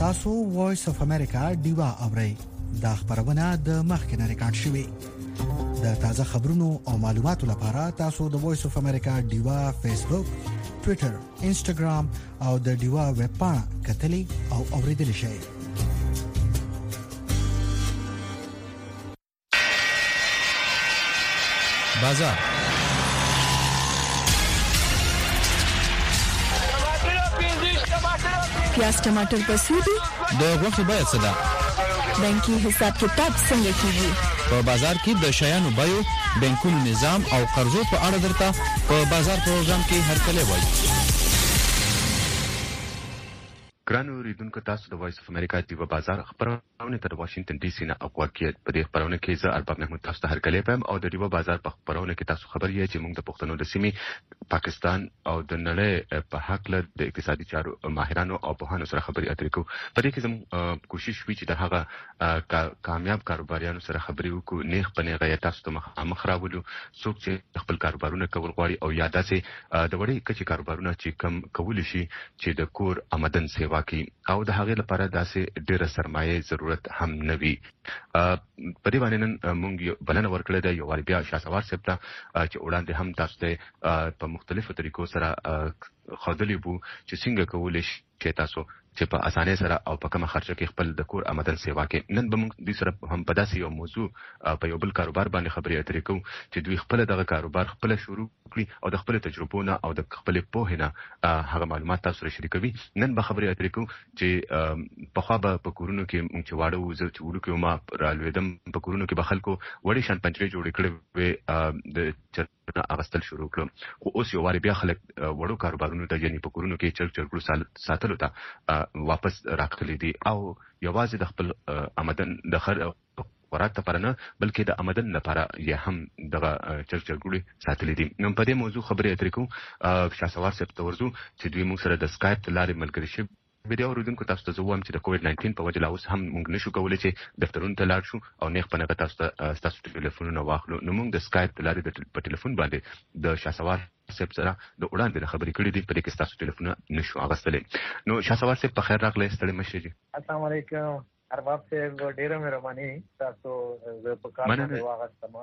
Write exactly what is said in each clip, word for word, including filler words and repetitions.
تاسو وایس اف امریکا دیوا اورئ دا خبرونه د مخکنه ریکارډ شوی د تازه خبرونو او معلوماتو لپاره تاسو د وایس اف امریکا دیوا فیسبوک، ټوئیټر، انسټاګرام او د دیوا ویب پاڼه کتلی او اوریدل شئ. بازار پیاز ټماټر پسودي د غوښې بیه څه ده؟ بانکي حساب کتاب څنګه کیږي؟ په بازار کې د شیانو بیو، بانکونو نظام او قرضو په اړه درته په بازار پروګرام کې هرکلی وایي. ګرانو اوریدونکو، تاسو د وایس اف امریکا دیوا بازار خبرونه تر واشنگټن ډي سي نه اوقات په دې خبرونه کې زه ارباب محمود تاسو ته هرکلی پم او د دیوا بازار په خبرونه کې تاسو خبر یې چې موږ د پښتنو د سیمې، پاکستان او د نړۍ په حق له د اقتصادي چارو ماهرانو او پوهانو سره خبرې اترې کوو. په دې کې زموږ کوشش وی چې د هغه کامیاب کاروباریانو سره خبرې وکړو، نیغ په نیغه یې تاسو ته مخامخ راولو، څوک چې خپل کاروبارونه کول غواړي او یا داسې د وړې کچې کاروبارونه چې کم کولی شي چې د کور آمدن سیوا واقعي او د هغې لپاره داسې ډېره سرمایه ضرورت هم نه وي. په دې باندې نن موږ بلنه ورکړې ده یو وارې بیا شاسوار صاحب ته چې وړاندې هم تاسو ته په مختلفو طریقو سره ښودلی وو چې څنګه کولی شئ تاسو چې په اسانۍ سره او په کمه خرچه کې خپل د کور آمدن سیوا کې. نن به موږ دوی سره هم په داسې یو موضوع په یو بل کاروبار باندې خبرې اترې کوو چې دوی خپل دغه کاروبار خپل شروع کړي او د خپل تجربو نه او د خپل پوهې نه هغه معلومات تاسو سره شریکوي. نن به خبرې اترې کوو چې پخوا به په کورونو کې موږ چې واړه وو، زه چې وړوکی وم رالوېدم، په کورونو کې به خلکو وړې شان پنجرې جوړې کړې وې، د چرګونه اغوستل شروع کړو. خو اوس یو وارې بیا خلک وړو کاروبارونو ته یعنې په کورونو کې چرګ چرګړو ساتلو ته واپس راغلي دي او یوازې د خپل آمدن د خوراک لپاره نه بلکې د آمدن لپاره یې هم دغه چرګ چرګړي ساتلي دي. نو په دې موضوع خبرې اترې کوو. شاسوار صاحب ته ورځو چې دوی موږ سره د سکایپ له لارې ملګري شوي ویډیو اوریدونکو. تاسو ته زه وایم چې د کووډ ناینټین په وجه لا اوس هم موږ نشو کولی چې دفترونو ته لاړ شو او نیغ په نیغه تاسو ته ستاسو ټلیفونونه واخلو. نو موږ د سکایپ له لارې په ټلیفون باندې د شاسوار صاحب سره د وړاندې د خبرې کړې دي، په دې کې ستاسو ټلیفونونه نشو اخیستلی. نو شاسوار صاحب په خیر راغلی، ستړي مه شئ. السلام علیکم ارباب صاحب، ډېره مهرباني تاسو زه په کار باندې واغستم.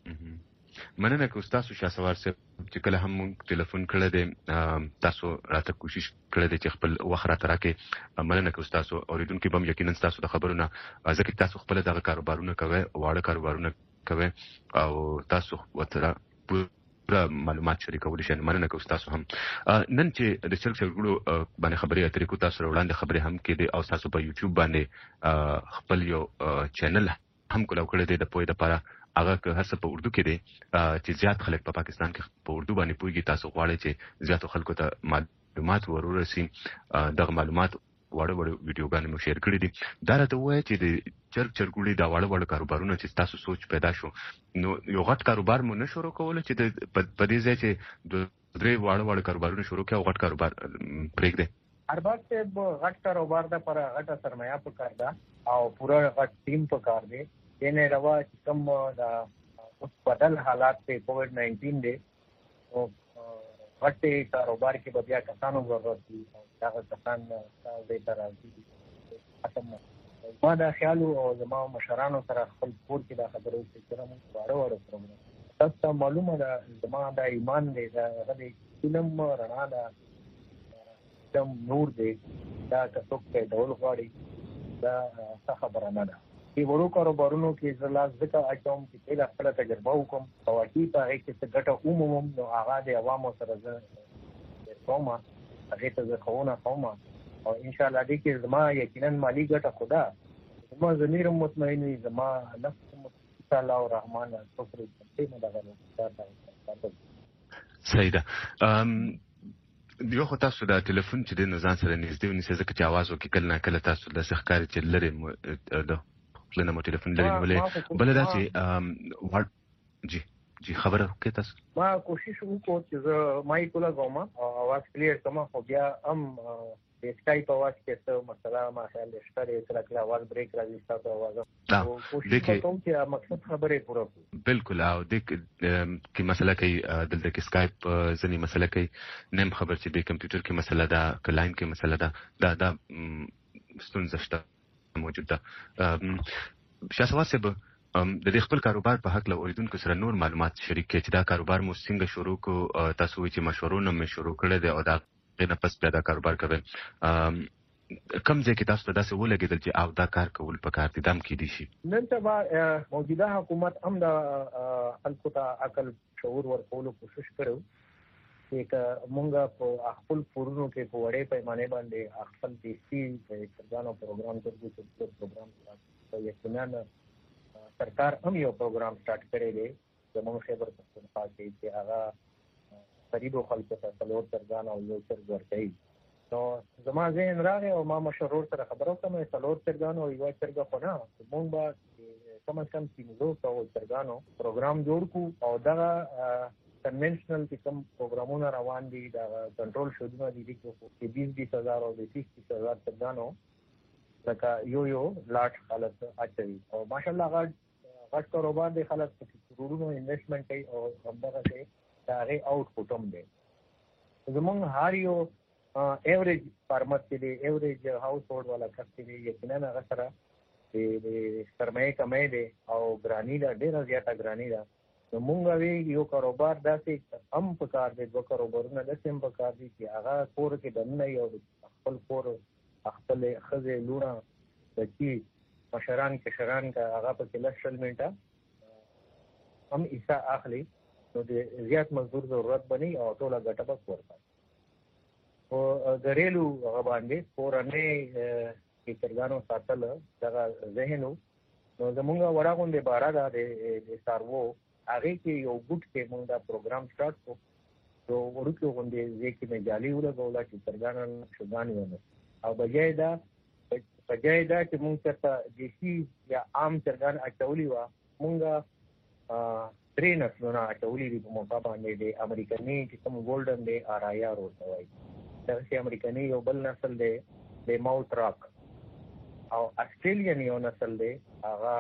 مننه کوم تاسو شاسوار صاحب چې کله هم موږ ټلیفون کړی دی تاسو راته کوشش کړی دی چې خپل وخت راته راکړئ. مننه کوم تاسو اوریدونکي به هم یقینا تاسو د خبرونه ځکه تاسو خپل دغه کاروبارونه کوئ، واړه کاروبارونه کوئ او تاسو ورته پوره معلومات شریکولی شئ. مننه کوم تاسو هم. نن چې د چرګ چرګړو باندې خبرې اترې کوو، تاسو وړاندې خبرې هم کېدې او تاسو په یوټیوب باندې خپل یو چینل هم کولاو کړی دی د پوهې لپاره. هغه که هر څه په اردو کې دی چې زیات خلک په پاکستان کې په اردو باندې پوهېږي. تاسو غواړئ چې زیاتو خلکو ته معلومات ور ورسي، دغه معلومات واړه واړه ویډیوګانې مو شیر کړي دي. دا راته ووایه چې د چرګ چرګوړي دا واړه واړه کاروبارونه چې تاسو سوچ پیدا شو، نو یو غټ کاروبار مو نه شروع کولی چې په دې ځای چې درې واړه واړه کاروبارونه شروع کړي او غټ کاروبار پرېږدئ؟ ارباب صاحب، غټ کاروبار دپاره غټه سرمایه پکار ده او پوره غټ ټیم پکار دی. یعنې روا چې کوم د اوس بدل حالات دی کووډ ناینټین دی، نو غټې کاروبار کې به بیا کسانو ضرورت وي، دغه کسان دې ته راځي. ما دا خیال او زما مشرانو سره خپل کور کې دا خبرې وکړې چې موږ واړه واړه کړو. تاسو ته معلومه ده زما دا ایمان دی، دا هغه د علم رڼا ده، علم نور دی. دا که څوک پیدول غواړي دا څه خبره نه ده. دې وړو کاروبارونو کې زه لاس ځکه اچوم چې پهله خپله تجربه وکړم او واقعي په هغې کې څه ګټه ومومم، نو هغه د عوامو سره زه کوم، هغې ته زه ښوونه کوم او انشاءالله دې کې زما یقینا مالي ګټه خو ده، زما ضمیر هم مطمئن وي، زما نفس هم انشاءالله الرحمن شکر نه دغه صحیح ده. یو خو تاسو د ټلیفون چې دی نو ځان سره نږدې ونیسئ، ځکه چې اواز وکړي کله نه کله تاسو داسې ښکاري چې لرې د خپله نه مو ټلیفون لرې نیولی. بله دا چې جی جی خبره وکړئ تاسو. ما کوشش وکړو چې زه مایک ولګوم او اواز کلیر کړم، خو بیا هم د سکایپ اواز کې څه مسله ما خیال شته دی، کله کله اواز بریک راځي ستاسو اواز. کوشش کوم چې مقصد خبرې پوره کړو. بالکل. او دې کې مسله کوي دلته کې سکایپ ځینې مسله کوي، نیم خبر چې د کمپیوټر کې مسله ده که لاین کې مسله ده، دا دا ستونزه شته موجود ده. شاسوار صاحب د دې خپل کاروبار په حق له اوریدونکو سره نور معلومات شریک کړئ چې دا کاروبار مو څنګه شروع کو، تاسو وایي چې مشورونه مې شروع کړی دی او دا غینه پس بیا دا کاروبار کوي. کم ځای کې تاسو ته داسې ولګېدل چې او دا کار کول په کار دي دام کې دي شي؟ نن سبا موجوده حکومت هم د خلکو ته عقل شعور ورکولو کوشش کړو چې مونږ په خپل پورونو کې په وړې پیمانه باندې خپل دیسي څرګانو پروګرام ترګو چې پروګرام یقینا سرکار هم یو پروګرام سٹارټ کړی دی زموږ خبر پښتونخوا کې چې هغه قریب خلکو ته څلور څرګان او یو څرګ ورکوي. نو زما ذهن راغی او ما مشرور سره خبرو کوم څلور څرګان او یو څرګ خو نه مونږ به کم از کم پنځه سوه څرګانو پروګرام جوړ کړو او دغه کنونشنل چې کوم پروګرامونه روان دي دا کنټرول شودونه دي چې بیس بیس هزار او تیس تیس هزار څرګانو لکه یو یو لاټ حالت اچوي او ماشاءالله غټ غټ کاروبار دی، خلک کروڑونو انویسټمنټ کوي او همدغه شی دا غي آوټپوټ هم دی. زمونږ هر یو ایوریج فارمر چې دی ایوریج هاوس هولډ والا کس چې دی یقینا هغه سره د سرمایه کمای دی او ګرانی دا ډیره زیاته ګرانی ده. نو مونږ وی یو کاروبار داسې هم په کار دی، دوه کاروبارونه داسې هم په کار دي چې هغه کور کې دننه یو خپل کور خپل خزه لونه بچي مشران کشران کا هغه په کله شل منټه هم ایسا اخلي نو د زیات مزدور ضرورت بني او ټول غټه بس ورته او غریلو هغه باندې پورانه کې څرګانو ساتل دغه ذهنو نو زمونږ وراغونډه بارا دا د سارو هغه کې یو ګډ کې موږ دا پروګرام سٹارټ کو نو ورکو غونډه ځکه مې جالي ولګولا چې څرګانو شوګانی ونه او بجای دا بجای دا چې موږ ته دیسي یا عام څرګان اچولي وا موږ درې نسلونه اچولي دي په موقع باندې د امریکایي چې کوم ګولډن دی آرایا روته وایي دا چې امریکایي یو بل نسل دی د ماوت راک او استرالین یو نسل دی هغه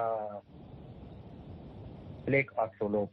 بلیک اکسولوپ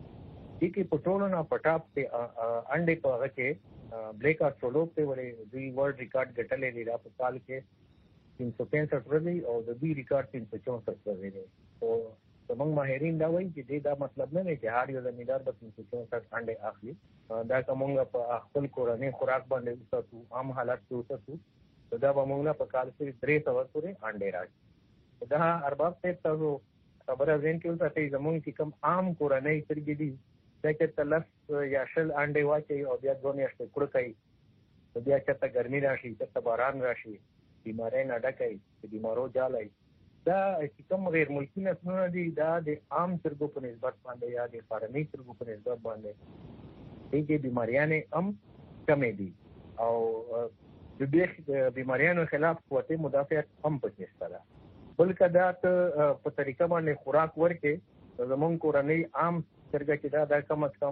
دي کې پټولو نه پټاپ ته انډې په هغه کې بلیک اکسولوپ ته ولې دوی ورلد ریکارډ ګټلې دی په کال کې تین سو پینسٹھ ورځې او د دوی ریکارډ تین سو چونسٹھ ورځې دی او زموږ ماهرین دا وایي چې دا مطلب نه دی چې هر یو زمیندار به تین سو چونسٹھ انډې اخلي دا کومه په خپل کورنۍ خوراک باندې وساتو عام حالات کې وساتو دا به موږ په کال کې درې سو پورې انډې راځي. دا ارباب ته تاسو خبره زین کې وساتئ زموږ چې کوم عام کورنۍ ترګې دي دا چې تلس یا شل انډې واچي او بیا دوه میاشتې کړه کوي بیا چې ته ګرمي راشي چې باران راشي بیماری نه ډکای چې بیمارو جالای دا چې کوم غیر ملکی نسلونه دي دا د عام چرګو په نسبت باندې یا د فارمي چرګو په نسبت باندې دغه بیماریانه هم کمې دي او د دې بیماریانو خلاف قوت مدافعت هم پکې شته. بلکې دا په طریقه باندې خوراک ورکې زمونږ کورنۍ عام چرګه چې دا د کم از کم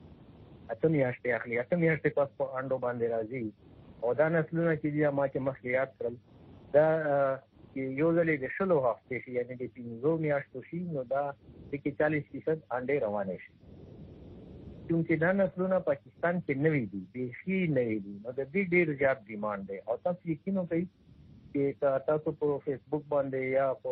اته میاشتې اخلي اته میاشتې پس په انډو باندې راځي او دا نسلونه چې دی ما چې مخکې یاد کړل دا یو ځلې د شلو هفتې شي یعنې د پنځو میاشتو شي نو دا د چالیس فیصد انډې روانې شي چونکې دا نسلونه پاکستان کې نوي دي بیخي نوي دي نو د دې ډېر زیات ډیمانډ دی او تاسو یقین وکړئ چې تاسو په فیسبوک باندې یا په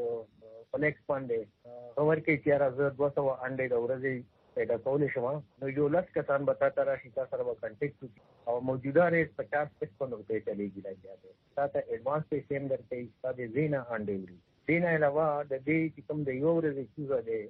فلیکس باندې خبر کې چې راځه دوه سوه انډې د ورځې پیدا کولې شو نو یو لس کسان به تاسو راشي تاسو سره به کنټیکټ او موجوده ریټ پچاس پچپن روپے چلیږي لګیا دی تاسو ایڈوانس پیسې هم درکې تاسو زینا انډې وړي دین علاوه د دې چې کوم د یو ورځې چیزه دی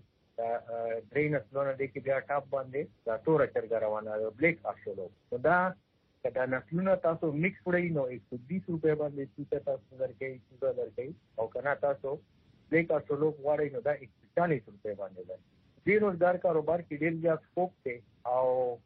درې نسلونه د کې بیا ټاپ باندې دا تور چرګ روانه بلیک اکسولو نو دا کدا نسلونه تاسو مکس کړئ نو ایک سو بیس روپے باندې تاسو درکې چیزه درکې او کنا تاسو بلیک اکسولو غواړئ نو دا ایک سو چالیس روپے باندې ده. دې روزګار کاروبار کې ډېر زیات سکوپ دی او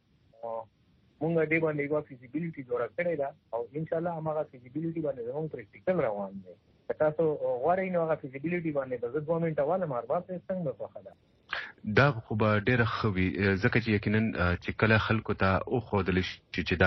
مونږ دې باندې یو فیزیبিলিټي جوړ کړې ده او ان شاء الله هغه فیزیبিলিټي باندې زموږ پریکټیکل روان دی. تاسو غواړئ نو هغه فیزیبিলিټي باندې د ځد مومنټ والا ماربا په څنګه په خلا دا خو به ډېر خوي ځکه چې یقینا چې کله خلکو ته او خودل شي چې دا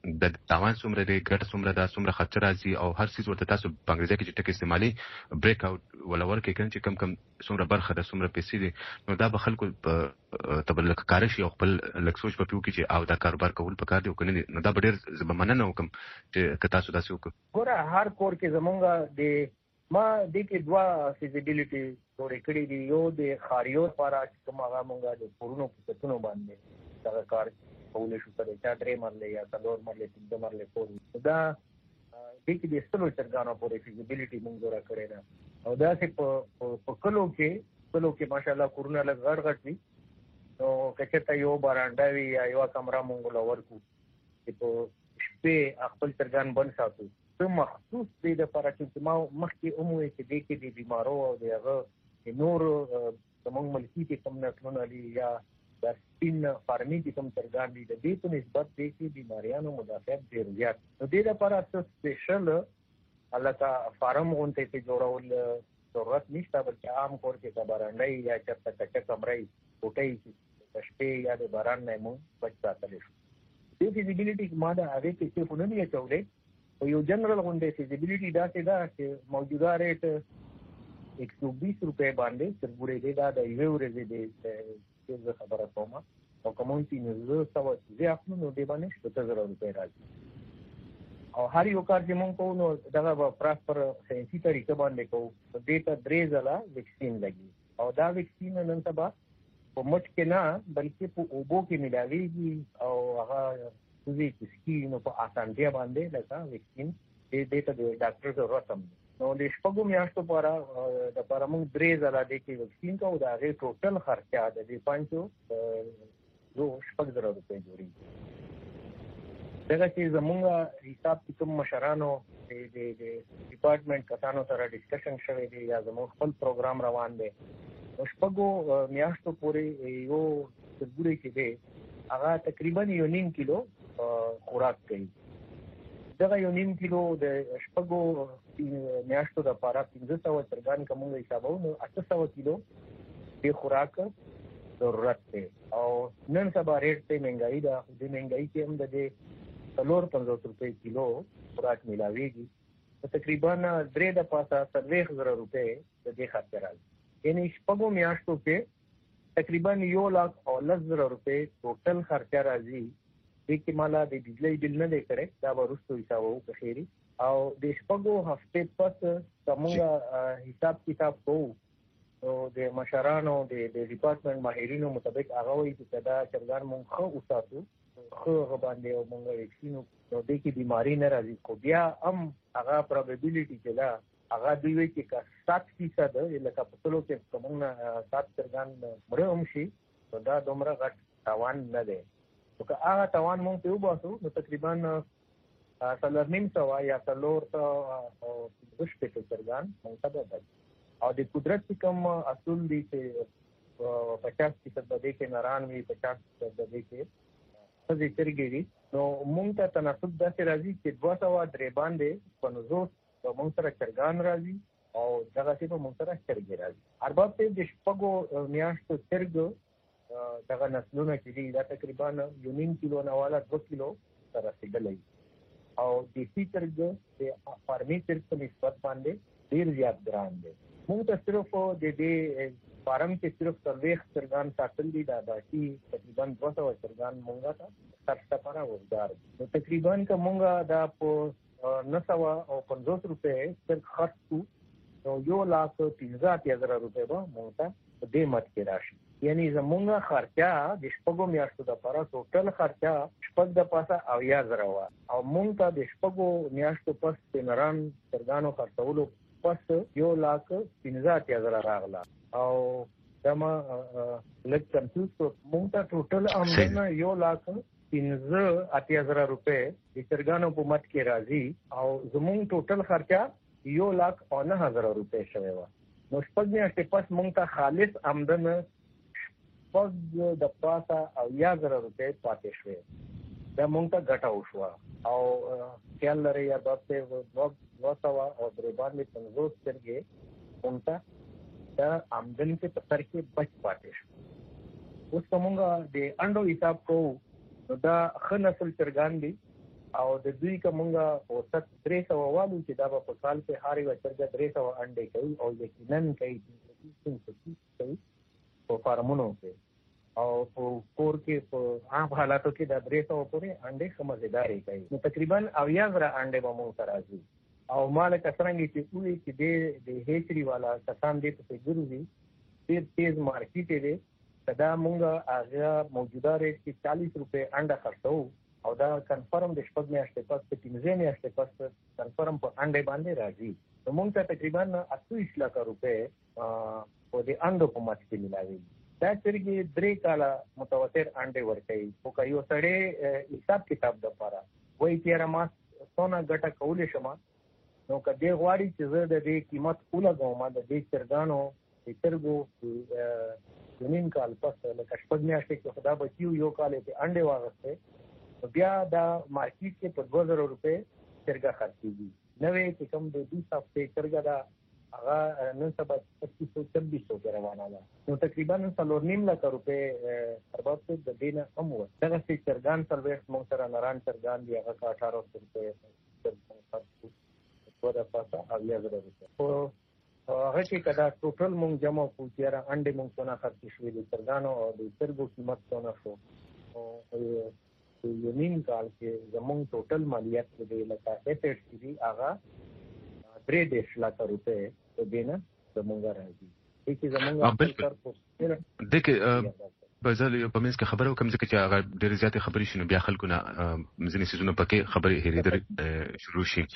د تاوان څومره دی ګټه څومره ده څومره خرچه راځي او هر څه ورته تاسو په انګریزي کې چې ټکي استعمالي بریک اوټ ولور کې کوم چې کم کم څومره برخه ده څومره پیسې دي نو دا به خلکو په تبلک کارشي او خپل لک سوچ په پیو کې چې او دا کاروبار کول په کار دی او کنه نو دا به ډېر زبمنه وکم چې تاسو تاسو وکړو ګوره هر کور کې زمونږه د ما د کې دوا فیزیبিলিټي جوړې کړې دي یو د خاریو لپاره چې کوم هغه مونږه د پورونو په تونو باندې دا کار کولای شو چې چا درې مرلې یا څلور مرلې پنځه مرلې پور دا د کې د ستلو چرګانو پورې فیزیبিলিټي موږ جوړه کړې ده او دا چې په کلو کې کلو کې ماشاءالله کورونه لږ غړ غړ دي نو کچته یو بارانډا وی یا یو کمره موږ لور کو چې په شپې خپل چرګان بند ساتو ته مخصوص دې د لپاره چې ما مخکې عمومي چې د کې د بیمارو او دغه نور زموږ ملکی کې کوم نسلونه دي یا د سپین فارمي کې کوم چرګان دي د دې په نسبت د کې بیماریانو مدافعت ډېر زیات نو دې لپاره څه سپیشل الکه فارم غونډه کې جوړول ضرورت نشته بلکې عام کور کې خبرانډي یا چرته کچا کمرې کوټې چې شپې یا د باران نه مو بچ ساتل شي دې فیزیبিলিټي ماده هغه کې څه فونه نه چولې او یو جنرال غونډه فیزیبিলিټي دا څه دا چې موجوده ریټ ایک سو بیس روپے باندې ترګورې دی دا د یو ورځې دی چې خبره کوم او کومونټي نو زه سو زه خپل نو دی باندې ستاسو زره روپے راځي او هر یو کار چې مونږ کوو نو دا به پراپر ساينسي طریقه باندې کوو دې ته درې ځله ویکسین لګي او دا ویکسین نن سبا په مچ کې نه بلکې په اوبو کې ملاويږي او هغه دوی چې نو په اسانتیا باندې لکه ویکسین دې دې ته د ډاکټر ضرورت هم نو د شپږو میاشتو لپاره د لپاره موږ درې ځله د کې ویکسین کوو دا غي ټوټل خرچه د دې پنځو زو شپږ زره روپے جوړي دا چې زموږه حساب کوم مشرانو د د ډپارټمنټ کسانو سره ډسکشن شوی دی یا زموږ خپل پروګرام روان دی نو شپږو میاشتو پورې یو څګوري کې دی هغه تقریبا یو نیم کیلو خوراک کوي دا یو نیم کیلو د شپږو میاشتو د لپاره پنځه سوه چرګان کومه حسابو نو اته سوه کیلو د خوراک ضرورت دی او نن سبا ریټ ته مهنګای دا د مهنګای کې هم د دې څلور پنځوس روپے کیلو خوراک ملاويږي تقریبا درې د پاسه څلوېښت زره روپے د دې خرچ راځي یعنی شپږو میاشتو کې تقریبا یو لاک او لس زره روپے ټوټل خرچ راځي د کې مالا د بجلی بل نه دی کړی دا ورستو حسابو په خیری او د شپږو هفته پس کومه حساب کتاب کوو او د مشرانو د د ډپارټمنټ ماهرینو مطابق هغه وایي چې دا چرګان مونږ خو وساتو خو باندې او مونږ ویکسینو نو د کې بیماری نه راځي خو بیا هم هغه پروبابیلیټي چې دا هغه دوی وایي چې سات فیصد لکه په ټولو کې کومه سات چرګان مړ هم شي دا دومره غټ تاوان نه دی نو که هغه توان مونږ ته وباسو نو تقریبا څلور نیم سوه یا څلور سوه او پنځه شپېته چرګان مونږ ته بدل او د قدرت کوم اصول دي چې پچاس فیصد به دې کې نران وي پچاس فیصد به دې کې ښځې چرګې وي نو مونږ ته تناسب داسې راځي چې دوه سوه درې باندې پنځوس په مونږ سره چرګان راځي او دغسې په مونږ سره چرګې راځي ارباب ته د شپږو میاشتو چرګ دغه نسلونه چې دي دا تقریبا یو نیم کیلو نه والا دوه کیلو سره رسیدلی او دیسی چرګ د فارمي چرګ په نسبت باندې ډېر زیات ګران دی موږ ته صرف د دې فارم کې صرف څلوېښت چرګان ساتل دي دا باقي تقریبا دوه سوه چرګان موږ ته خرڅ لپاره وزګار دي نو تقریبا که موږ دا په نهه سوه او پنځوس روپۍ چرګ خرڅ کړو نو یو لاک پنځه اتیا زره روپۍ به موږ ته په دې مت کې راشي یعنی زمونږ خرچه د شپږو میاشتو د لپاره ټوټل خرچه شپږ د پاسه اویا زره وه او مونږ ته د شپږو میاشتو پس د نران چرګانو خرڅولو پس یو لاک پنځه اتیا زره راغله او دا ما لږ کنفیوز کړو مونږ ته ټوټل آمدنه یو لاک پنځه اتیا زره روپۍ د چرګانو په مت کې راځي او زمونږ ټوټل خرچه یو لاک او نهه زره روپۍ شوې وه نو شپږ میاشتې پس مونږ ته خالص آمدنه شپږ د پاسه او یا زره روپۍ پاتې شوې دا مونږ ته ګټه وشوه او خیال لرئ یا داسې دوه سوه او درې باندې پنځوس چرګې مونږ ته د آمدن کې په سر کې بچ پاتې شو اوس که مونږ د انډو حساب کوو نو دا ښه نسل چرګان دي او د دوی کومه اوسط درې سوه والو چې دا په کال کې هاري وچرګه درې سوه انډې کوي او یقینا کوي کوي په فارمونو کې او په کور کې په عام حالاتو کې د درې سوه پورې انډې سمجھداري کوي نو تقریبا اویا زره انډې به مونږ سره راځي او مال کسرنګي چې وی چې د هیچري والا کسان دې په ګروي ډېر تیز مارکیټ دی دا مونږ هغه موجوده ریټ کې چالیس روپے انډه خرڅو او دا کنفرم د شپږ میاشتې پس په پنځه میاشتې پس کنفرم په انډه باندې راځي نو مونږ ته تقریبا اته لک روپے په دې انډو په مات کې ملایي دا چرګي درې کاله متواتر انډه ورکړي او کایو سړې حساب کتاب د پاره وایي چې را ما سونا ګټه کولې شمه نو کدی غواړي چې زه د دې قیمت ولګوم د دې چرګانو د چرګو زمين کال پس لکه شپږ میاشتې کې خدا بچیو یو کال کې انډه واغسته بیا دا مارکیټ کې په دوه زره روپے چرګه خرڅېږي نوې چې کوم د دې هفته چرګه دا هغه نن سبا پچیس سو چھبیس سو کې روانه ده نو تقریبا څلور نیم لک روپے ارباب څه د دینه هم و دغه چې چرګان سرویس مو سره نران چرګان دی هغه اټھارہ سو روپے په دا پاسه اویا زره روپے هغه چې کدا ټوټل مونږ جمع کوو چې را انډې مونږ څونه خرڅ شوې دي چرګانو او د چرګو قیمت څونه شو او یو نیم کال کې زمونږ ټوټل مالیات دی لکه ایټ سی هغه درې دیش لک روپے په دینه زمونږ راځي چې زمونږ خپل دغه بازار په منځ کې خبرو کوم ځکه چې هغه ډېر زیاتې خبرې شنو بیا خلکو نه ځینې سيزونه پکې خبرې هېرېدل شروع شي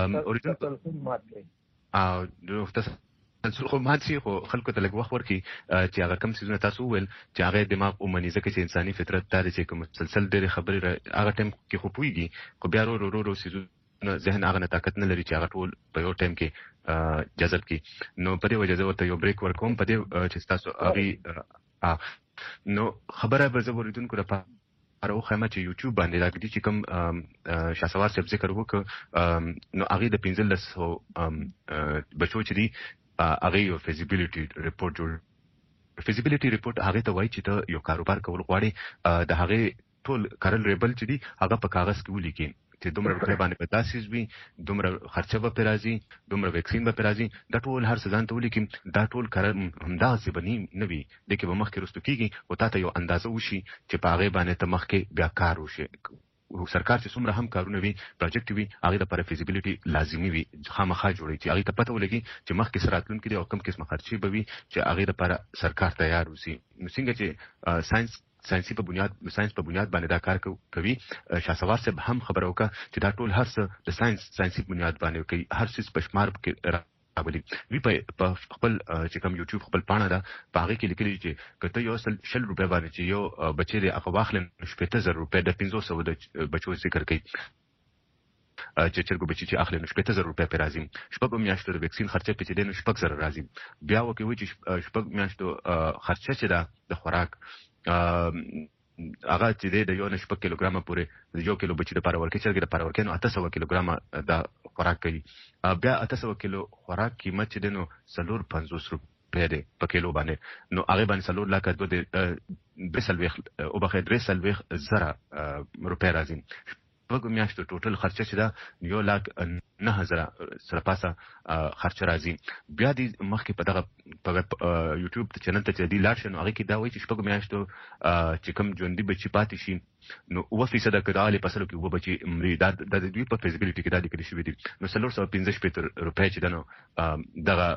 او نو تاسو خو ماتي خو خلکو ته لږ وخت ورکړي چې هغه کم سيزونه تاسو وویل چې هغه دماغ اومني ځکه چې انساني فطرت دا دی چې کوم مسلسل ډېرې خبرې هغه ټایم کې خو پويږي خو بیا ورو ورو ورو سيزونه ذهن هغه نه طاقت نه لري چې هغه ټول په یو ټایم کې جذب کړي نو په دې وجه زه ورته یو بریک ورکوم په دې چې تاسو هغه نو خبره به زه ورېدونکو لپاره ارو خمه چې یوټیوب باندې راګدي چې کوم شاسوار صاحب ذکر وکړ نو هغه د پنځلس بچو چې دی هغه یو فیزیبিলিټي ریپورت جوړ فیزیبিলিټي ریپورت هغه ته وایي چې ته یو کاروبار کول غواړې د هغه ټول کارل ریبل چې دی هغه په کاغذ کې ولیکي چې دومره روپے باندې په تاسیس وي دومره خرچه به پرازي دومره ویکسین به پرازي دا ټول هر څه ځان ته ولیکي دا ټول کار همداسې بني نه وي دغه به مخکې رستو کیږي او تاسو یو اندازه وشي چې په هغه باندې ته مخکې بیا کار وشي سرکار چې څومره هم کارونه وي پروجیکټ وي هغه لپاره فیزیبিলিټي لازمي وي خامخا جوړي چې هغه ته پته ولګي چې مخکې سراتلون کې او کم قسمه خرچي به وي چې هغه لپاره سرکار تیار وسی نو څنګه چې ساينس ساينسي په بنیاد ساينس په بنیاد باندې دا کار کوي شاسوار صاحب هم خبر وکړه چې دا ټول هر څه د ساينس ساينسي بنیاد باندې کوي هر څه په شمار کې راولي وی په خپل چې کوم یوټیوب خپل پاڼه ده په هغه کې لیکلي چې کته یو سل شل روپے باندې چې یو بچی دی هغه واخلن شپږ زره روپے د پنځه سوه د بچو ذکر کوي چې چرګو بچی چې اخلي نو شپږ زره روپے پر راځي شپږ میاشتو د ویکسین خرچه پچې دي نو شپږ زره راځي بیا وکوي چې شپږ میاشتو خرچه چې ده د خوراک هغه چې د یو نشپ کیلوګرام پورې یو کیلو بچی د پاره ورکې چرګ د پاره ورکې نو اته سوه کیلوګرام د خوراک کوي بیا اته سوه کیلو خوراک قیمت چې دنو سلور پنځوس روپے دی په کیلو باندې نو هغه باندې سلور لاکه دوه د سلويخ او بخې درې سلويخ زره روپے راځي په میاشتو ټوټل خرچه چې دا یو لاک نه هزار سره پاسه خرچه راځي بیا د مخکې په دغه په یوټیوب چینل ته چې دی لاړ شنو هغه کې دا وایي چې شپږ میاشتو چې کوم ژوندۍ بچی پاتې شي نو اوه فیصد کډاله پسلو کې و بچی مری دا د دوی په فیزیبিলিټي کې دا لیکل شوی دی نو سلور سو پنځه شپږ روپے چې دنو دغه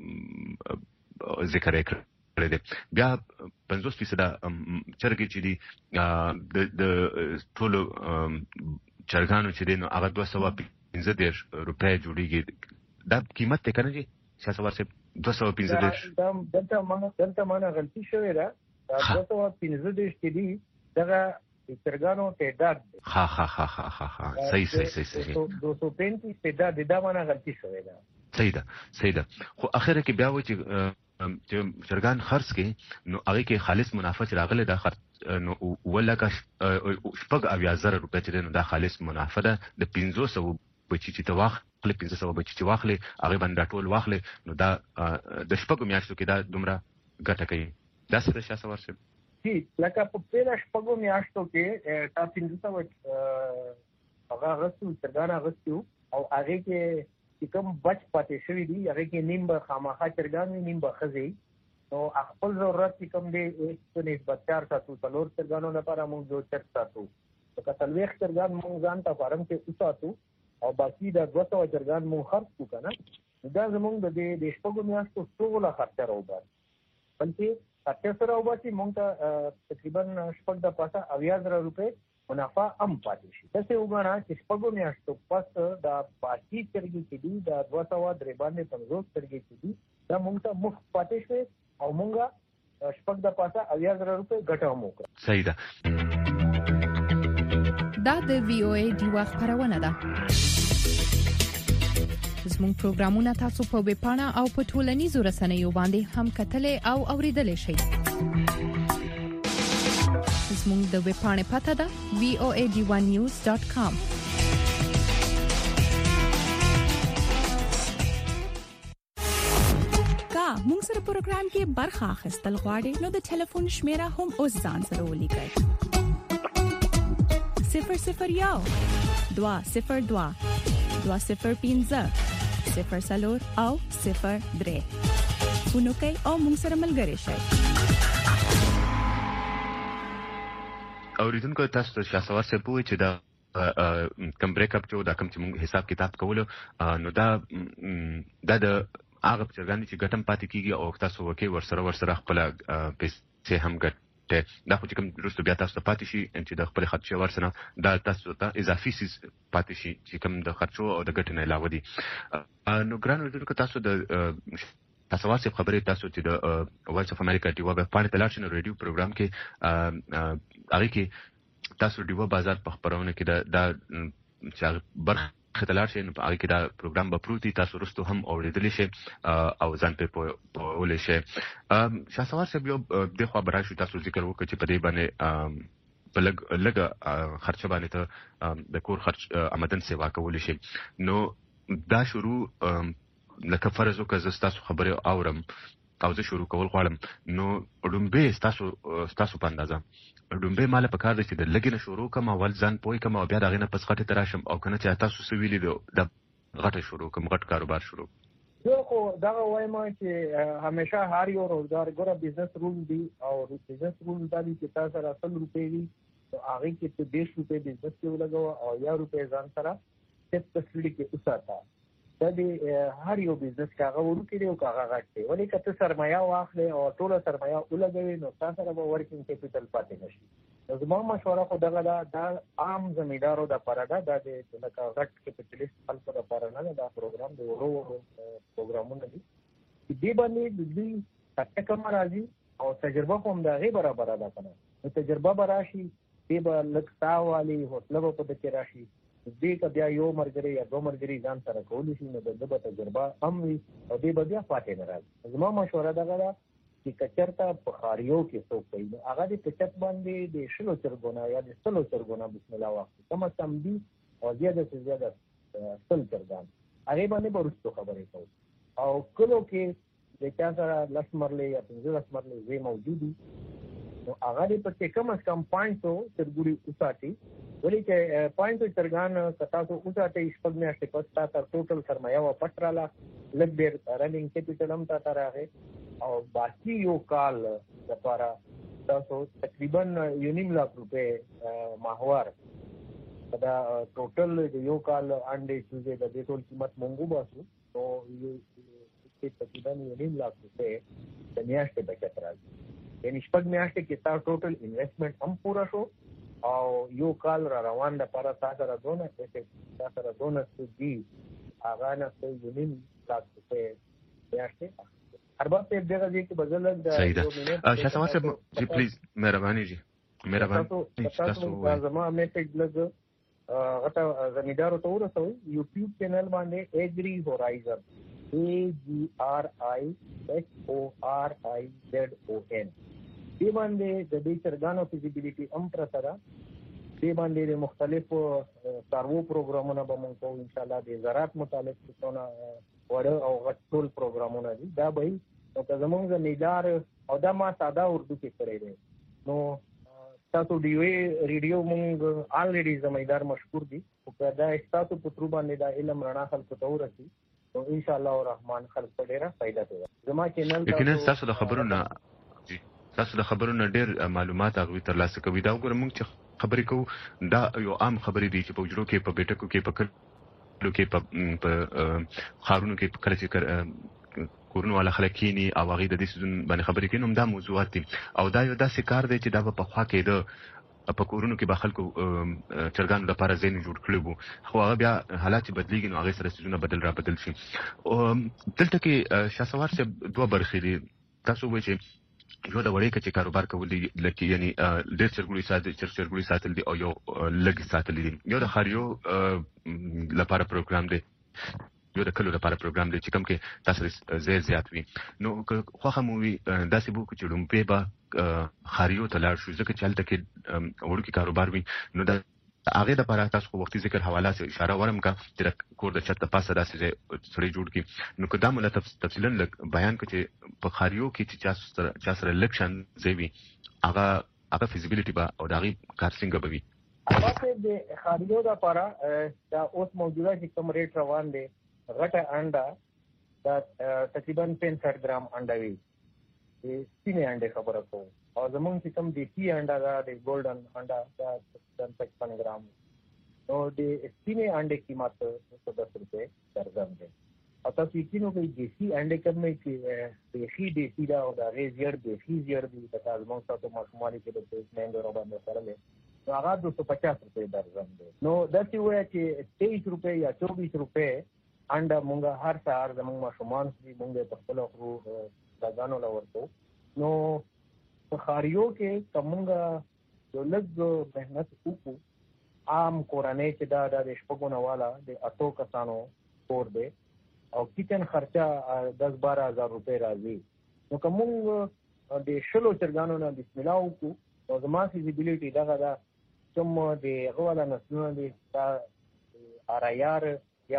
ذکر یې بیا پنځوس فیصد چرګې چې دي د ټول چرګانو چې دي نو هغه دوه سوه پنځه دېرش روپے جوړیږي دا قیمت ته کنه جی شاسوار صاحب دوه سوه پنځه دېرش دلته مانه دلته مانه غلطي شوې ده دوه سوه پنځه دېرش کې دي دغه چرګانو تعداد ها ها ها ها ها صحیح صحیح صحیح دوه سوه پنځه تعداد دا مانه غلطي شوې ده صحیح ده صحیح ده خو اخر کې بیا و چې چې چرګان خرڅ کې نو هغه کې خالص منافع راغله دا خرڅ نو ولکه شپږ اویا زره روپے چې نو دا خالص منافع ده د پنځه سوه بچی چې تواخ خپل پنځه سوه بچی چې واخلې هغه باندې ټول واخلې نو دا د شپږ میاشتو کې دا دومره ګټه کوي دا څه شاسه ورشه چې لکه په پیله شپږ میاشتو کې تا پنځه سوه هغه غوښتو چرګان غوښتو او هغه کې چې کوم بچ پاتې شوی دی هغه کې نیم به خامخا چرګان نیم به خزي نو خپل ضرورت کوم دی په نسبت چار ساتو څلور چرګانو لپاره موږ جو چر ساتو که څلوېښت چرګان موږ ځان ته فارم کې وساتو او باقي د دوه سوه چرګان موږ خرڅ کړو کنه دا زموږ د دې د شپږو میاشتو ټوله خرچه راوباسي بلکې خرچه سره راوباسي موږ ته تقریبا شپږ د پاسه اویا زره روپۍ منافع هم پاتې شي داسې وګڼه چې شپږو میاشتو پس د باقي چرګې چې دي د دوه سوه درې باندې پنځوس چرګې چې دي دا موږ ته مفت پاتې شوې او موږ شپږ د پاسه اویا زره روپۍ ګټه هم وکړه. صحیح ده. دا د وی او ای ډیوا خبرونه ده. زموږ پروګرامونه تاسو په ویب پاڼه او په ټولنیزو رسنیو باندې هم کتلې او اوریدلې شئ. زموږ د ویب پاڼې پته ده وی او ای ډی ون نیوز ډاټ کام. کا موږ سره پروګرام کې برخه اخیستل غواړئ نو د ټلیفون شمیره هم اوس ځان سره ولیکئ. صفر صفر یو دوا صفر دوا دوا صفر پینځه صفر څلور او صفر درې فونو کوي او موږ سره ملګري شئ. اوریدونکو تاسو ته شاسوار څه پوي چې دا کم بریک اپ جو دا کم چې موږ حساب کتاب کولو نو دا دا د هغه چرګان چې ګټم پاتې کیږي او تاسو وکي ورسره ورسره خپل پیسې هم ګټ دا خو چې کوم درسته بیا تاسو پاتې شي چې د خپل خرچ ورسره دا تاسو ته اضافي سیس پاتې شي چې کوم د خرچو او د ګټې نه علاوه دي. نو ګران اوریدونکو تاسو د تاسو واسه خبرې تاسو چې د وایس اف امریکا ډیوا په پاڼې تلاشن ریډیو پروګرام کې هغه کې تاسو ډیوا بازار په خبرونه کې دا چې برخه خطلار شي نو په هغه کې دا پروګرام به پروتي تاسو رستو هم اوریدلی شي او ځان په پوهول شي. شاسوار صاحب یو د خو براشو تاسو ذکر وکړي چې په دې باندې بلګ لګ خرچ باندې ته د کور خرچ آمدن سیوا کول شي نو دا شروع لکه فرض وکړه تاسو خبره اورم او زه شروع کول غواړم نو ډومبه تاسو تاسو په اندازه ډومبه مال په کار دي چې د لګینه شروع کوم اول ځان پوي کوم او بیا دغه نه پس غټه تراشم او کنه چې تاسو سویلې د غټه شروع کوم غټ کاروبار شروع یو خو دا وایم چې همیشه هر یو روزګار ګوره بزنس رول دی او بزنس رول دا دی چې تاسو سره اصل روپې دي او هغه کې ته بیس روپې بزنس کې ولګو او یا روپې ځان سره څه تسلیل کې وساته دا دی هر یو بزنس کاغه ورکړي او کاغه غټي ولې کته سرمایه واخلې او ټول سرمایه ولګوي نو تاسو سره به ورکینګ کیپټل پاتې نشي. زما مشوره خو دغه دا عام زمیندارو د پردا د لکه غټ کیپټلیست خلکو د پردا نه دا پروګرام دی ورو ورو پروګرامونه دي دې باندې د دې تک کم راځي او تجربه هم دا غي برابر ده کنه نو تجربه براشي دې به لکتا والی حوصله په دې راشي دې ته بیا یو مرګري یا دوه مرګري ځان سره کولی شي نو دغه تجربه هم وي او دې بیا پاتې نه راځي. زما مشوره ده چې کچرتا په خاریو کې څوک کوي هغه د کچت باندې د شلو چرګونه یا د سلو چرګونه بسم الله واخلي کم کم دي او زیاده څه زیاده سل چرګان هغه باندې ورستو خبرې کوي او کلو کې د چا سره لس مرلې یا پنځه لس مرلې زی موجودي نو هغه دې په کم از کم پانچ سو چرګوري وساتي ولې چې پانچ سو چرګان کتا سو وساتي شپږ میاشتې پس تاسو ټوټل سرمایه و پټراله لګ ډیر رننګ کیپټل هم تاسو راغی او باقي یو کال لپاره تاسو تقریبا یو نیم لاکھ روپے ماهوار دا ټوټل یو کال انډې چې د دې ټول قیمت مونږ باسو نو یو تقریبا یو نیم لاکھ روپے د میاشتې بچت راځي. یعنی شپږ میاشتې کې تاسو ټوټل انویسټمنټ هم پورا شو او یو کال را روان د لپاره تاسو را دونه چې تاسو را دونه چې هغه نه یو نیم لاکھ روپے میاشتې ارباب ته دغه دې کې بدل د شاسوار صاحب جی پلیز مهرباني جی مهرباني تاسو زما میسج لګ غټه زمیندارو ته ورسوي یوټیوب چینل باندې اګری هورایزن A G R I H O R I Z O N دې باندې د دې چرګانو فیزیبিলিټي ام پرتره دې باندې د مختلفو سارو پروګرامونه به موږ کوو ان شاء الله د زراعت متعلق څونه وړ او غټول پروګرامونه دي دا به او که زمونږ زمیندار او دا ما ساده اردو کې کړی دی نو تاسو دی وی ریډیو مونږ الریډي زمیدار مشکور دي او دا تاسو په تر باندې دا علم رڼا خلک ته ورسي او ان شاء الله الرحمن خلک ته ډیره فائدہ کوي. زما چینل یقینا تاسو د خبرونو جی تاسو د خبرونو ډیر معلومات هغه ترلاسه کوي. دا وګورم موږ چې خبرې کوو دا یو عام خبرې دي چې په وجرو کې په بیٹکو کې په کلو کې په خارونو کې کله چې کورونو والا خلکینی او هغه د دې سيزون باندې خبرې کوي. نو دا موضوعات دي او دا یو داسې کار دی چې دا په خوا کې د په کورونو کې به خلکو چرګانو لپاره ځین جوړ کړی وو خو هغه بیا حالات بدلیږي نو هغه سره سيزونه بدل را بدل شي. دلته کې شاسوار صاحب دوه برخې دي. تاسو وایئ چې یو د وړې کچې کاروبار کول دي لکه یعنی ډېر چرګوړي ساتل چرګوړي ساتل دي او یو لږ ساتل دي. یو د خاریو لپاره پروګرام دی یو د کلو لپاره پروګرام دی چې کوم کې تاسو زیر زیات وي. نو خوخه مو وي داسې بو چې لومپه به خاریو ته لاړ شو ځکه چې هلته کې وړو کې کاروبار وي. نو دا هغه د لپاره تاسو خو وختي ذکر حواله سره اشاره ورم کا چې کور د چت په پاسه داسې سړی جوړ کی. نو کدا مولا تفصیلا بیان کړي په خاریو کې چې چا سره لکشن زوی هغه هغه فیزیبিলিټی با او داغي کار څنګه بوي. هغه د خاریو د لپاره دا اوس موجوده چې کوم ریټ روان دی غټه انډا دا تقریبا پینسठ ګرام انډا وی چې سینې انډه خبره کوم او زمونږ چې کوم دیسی انډا دا د ګولډن انډا دا تقریبا پچپن ګرام نو د سینې انډه قیمت دو سو دس روپے درجن دی. او تاسو یقینو کوي دیسی انډه کوم چې دیسی دیسی دا او دا ریزیر دیسی زیر دی دا زمونږ تاسو ماشومان کې د مهنګ رو باندې سره له نو هغه دو سو پچاس روپے درجن دی. نو دا چې وایي چې تیئیس روپے یا چوبیس روپے انډا مونږه هر سهار زموږ ماشومان دي مونږه په خپل خرو دغانو لورته. نو په خاریو کې کومه یو لږ مهنت وکړو عام کورنۍ چې دا د شپږونه والا د اټو کسانو کور دی او کچن خرچه دس بارہ هزار روپے راځي. نو کوم د شلو چرګانو نه بسم الله وکړو او زما فیزیبিলিټی دا دا کوم د غواړه نسلونه دي دا ارایار یا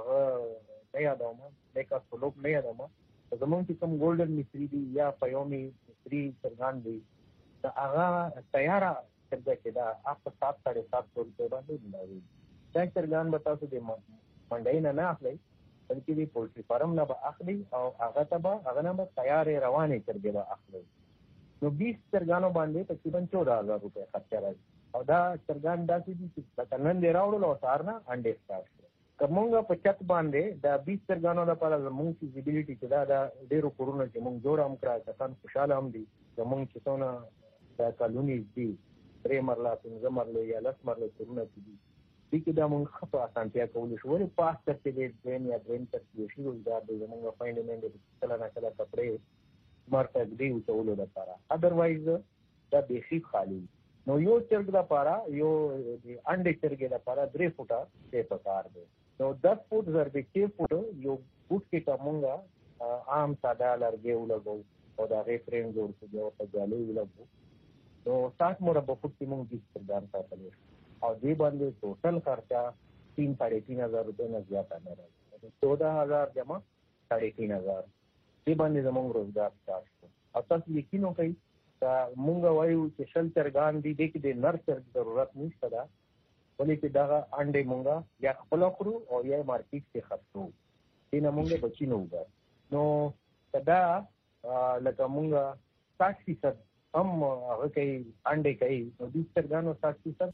نه یادوم لیکه سلوک نه یادوم زمونږ چې کوم ګولډن مصری دی یا پیومي مصری چرګان دی دا هغه تیاره چرګه چې دا اپ سات ساڑھے سات سو روپے باندې دی. دا چرګان به تاسو د منډای نه نه اخلي بلکې د پولټری فارم نه به اخلي او هغه ته به هغه نه به تیارې روانې چرګې به اخلي. نو بیس چرګانو باندې تقریبا چودہ ہزار روپے خرچه راځي او دا چرګان داسې دي چې نن دی راوړل او سهار نه انډې سٹارټ کومه په چت باندې دا بیس چرګانو لپاره زموږ فیزیبিলিټی چې دا د ډیرو کورونو چې موږ جوړ هم کړا کسان خوشاله هم دي. زموږ چې څونه دا کالونی دي درې مرله پنځه مرله یا لس مرله کورونه دي دي کې دا موږ خپل اسانتیا کول شو ولې پاس ترته دې درین یا درین ترته شي دا د زموږ فاینډمنټ کله نه کله کپړې مرته دې وټولو لپاره ادروایز دا بیسیک خالی. نو یو چرګ لپاره یو د انډې چرګ لپاره درې فوټه څه پکار دی. نو دس فوټ ضرب کې فوټ یو فوټ کې کومه عام ساده لرګي ولګو او دا غي فریم جوړ کړو او په ځالې ولګو. نو سات مربع فوټ کې موږ د سترګان ساتلو او دې باندې ټوټل خرچا تین ساڑھے تین ہزار روپے نه زیات نه راځي. چودہ ہزار جمع ساڑھے تین ہزار دې باندې زموږ روزګار سٹارټ شو. او تاسو یقینو کوي دا موږ وایو چې شل چرګان دي دې کې د نر چرګ ضرورت نشته دا ولې چې دا انډې مونږه یا خپل خورو او یا مارکیټ کې خرڅو دینه مونږه بچی نه وګا. نو دا لکه مونږه ساٹھ فیصد هم هغه کوي انډې کوي نو د چرګانو ساٹھ فیصد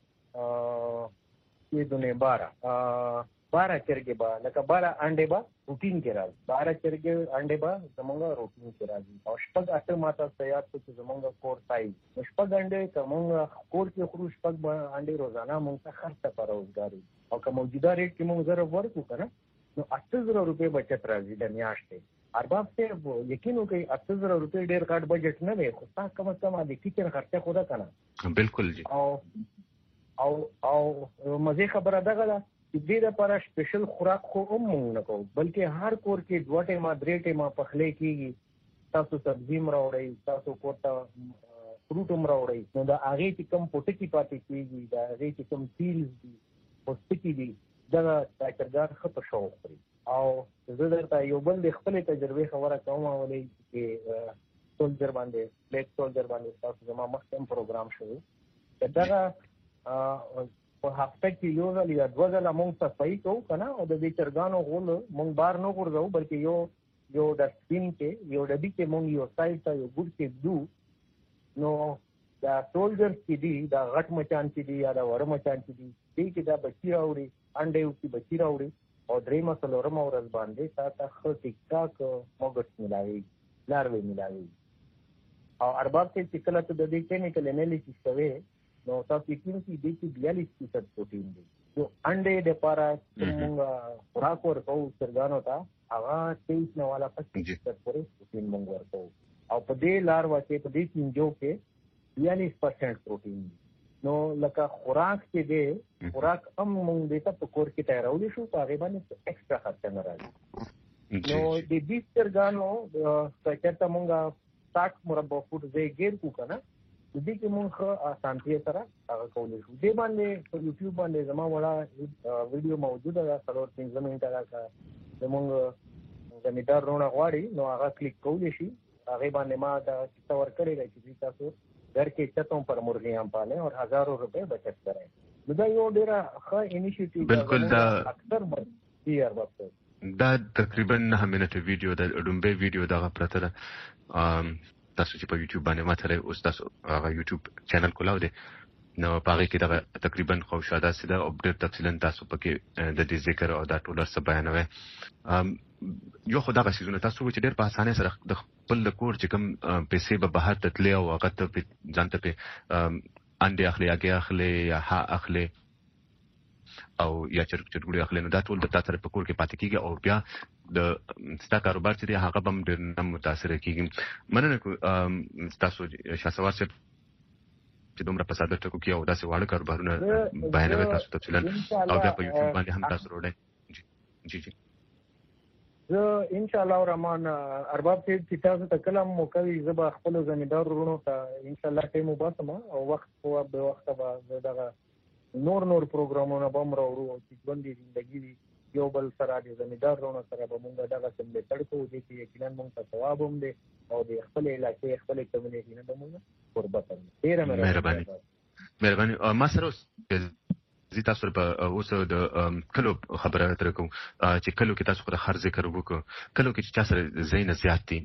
یې دونه بارہ بارہ چرګې با لکه بارہ انډې با روټین کې راځي بارہ چرګې انډې با زمونږه روټین کې راځي او شپږ اته ماته تیار چې زمونږه کور سایز شپږ انډې کومه کور کې خروج شپږ انډې روزانه مونږ ته خرڅه پر روزګاری او کوم موجوده ریټ کې مونږ زره ورکو کنه نو اته زره روپے بچت راځي د میاشتې ارباب ته یقینو کوي اته زره روپے ډیر کارت بجټ نه دی خو تاسو کم از کم د کچن خرچه خو دا کنه بالکل جی او او او مزه خبره ده غلا چې دې لپاره سپیشل خوراک خو هم مونږ نه کوو بلکې هر کور کې دوه ټیمه درې ټیمه پخلې کېږي تاسو سبزی مراوړئ تاسو کوټه فروټ مراوړئ نو دا هغه چې کوم پټکی پاتې کېږي دا هغه چې کوم سیلز دي پوستکی دي دا چرګان ښه په شوق خوري او زه درته یو بل د خپلې تجربې خبره کوم ولې چې سولجر باندې پلیټ سولجر باندې تاسو زما مخکې پروګرام شوی دغه په هفته کې یو ځل یا دوه ځله موږ صفایي کوو که نه، او د دې چرګانو غول موږ بار نه غورځوو، بلکې یو یو ډسټبین کې یو ډبي کې موږ یو سایډ ته یو ګوډ کې ږدو. نو دا سولجرز چې دي، دا غټ مچان چې دي یا دا وړه مچان چې دي، دې کې دا بچي راوړي، انډې وکړي بچي راوړي، او درېیمه څلورمه ورځ باندې تا ته ښه ټیک ټاک موږټس ملاوي، لاروې ملاوي. او ارباب چې کله ته د دې کیمیکل انالیسیس کوې نو تاسو یقین کې دې کې بیالیس فیصد پروټین دی. نو انډې دپاره چې موږ خوراک ورکوو چرګانو ته، هغه تیس نه والا پچیس فیصد پورې پروټین موږ ورکوو. او په دې لاروا کې په دې چینجو کې بیالیس پرسنټ پروټین دی. نو لکه خوراک چې دی، خوراک هم موږ دې ته په کور کې تیارولی شو، په هغې باندې ایکسټرا خرچه نه راځي. نو د بیس چرګانو که چېرته موږ ساठ مربع فوټ ځای ګیر کړو که نه، د دې کې موږ ښه اسانتیا سره هغه کولی شو. دې باندې په یوټیوب باندې زما وړه ویډیو موجوده ده، څلور پنځه منټه ده. که زموږ زمیندار رونه غواړي نو هغه کلیک کولی شي. هغې باندې ما دا کیسه ورکړې ده چې تاسو घर के छतों पर मुर्गियां पालें और हजारों रुपए बचत करें. نو دا یو ډېره ښه انیشیټیو ده. بالکل دا اکثر مرګي ارباب دا تقریبا نه منټه ویډیو ده، ډومبه ویډیو دغه پرته ده. تاسو چې په یوټیوب باندې ماته اوس تاسو هغه یوټیوب چینل کولاو دی، نو په هغې کې دغه تقریبا خو شاده سي ده او ډېر تفصیلا تاسو پکې د دې ذکر او دا ټول څه بیانوي. یو خو دغه څیزونه تاسو چې ډېر په اسانۍ سره د خپل د کور چې کوم پیسې به بهر ته تللی او هغه ته ځان ته پې انډې اخلي، هګۍ اخلي یا ها اخلي او یا چرګ چرګوړي اخلي، نو دا ټول د تا سره په کور کې پاتې کېږي او بیا د ستا کاروبار چې دی هغه به هم ډېر نه متاثره کېږي. مننه تاسو شهسوار صاحب چې دومره په ساده ټکو کې او داسې واړه کاروبارونه بیانوي تاسو تفصیلا، او بیا په یوټیوب باندې هم تاسو وروړئ. جی جی زه ان شاء الله الرحمن ارباب صاحب چې تاسو ته کله هم موقع وي زه به خپلو زمیندار وروڼو ته ان شاء الله ټایم وباسم او وخت په بې وخته به زه دغه نور نور پروګرامونه به هم راوړو او چې ژوند یې زندګي وي یو بل سره د زمیندار وروڼو سره به مونږ دغسې ملاتړ کوو، دې کې یقینا مونږ ته ثواب هم دی او د خپلې علاقې خپلې کمیونټي نه به مونږ قربت هم دی. ډېره مهرباني مهرباني. ما سره اوس زه تاسو په اوس د کلو خبره تر کوم چې کلو کې تاسو خو د هر ذکر وکړو، کلو کې چې چا سره ځای نه زیات دي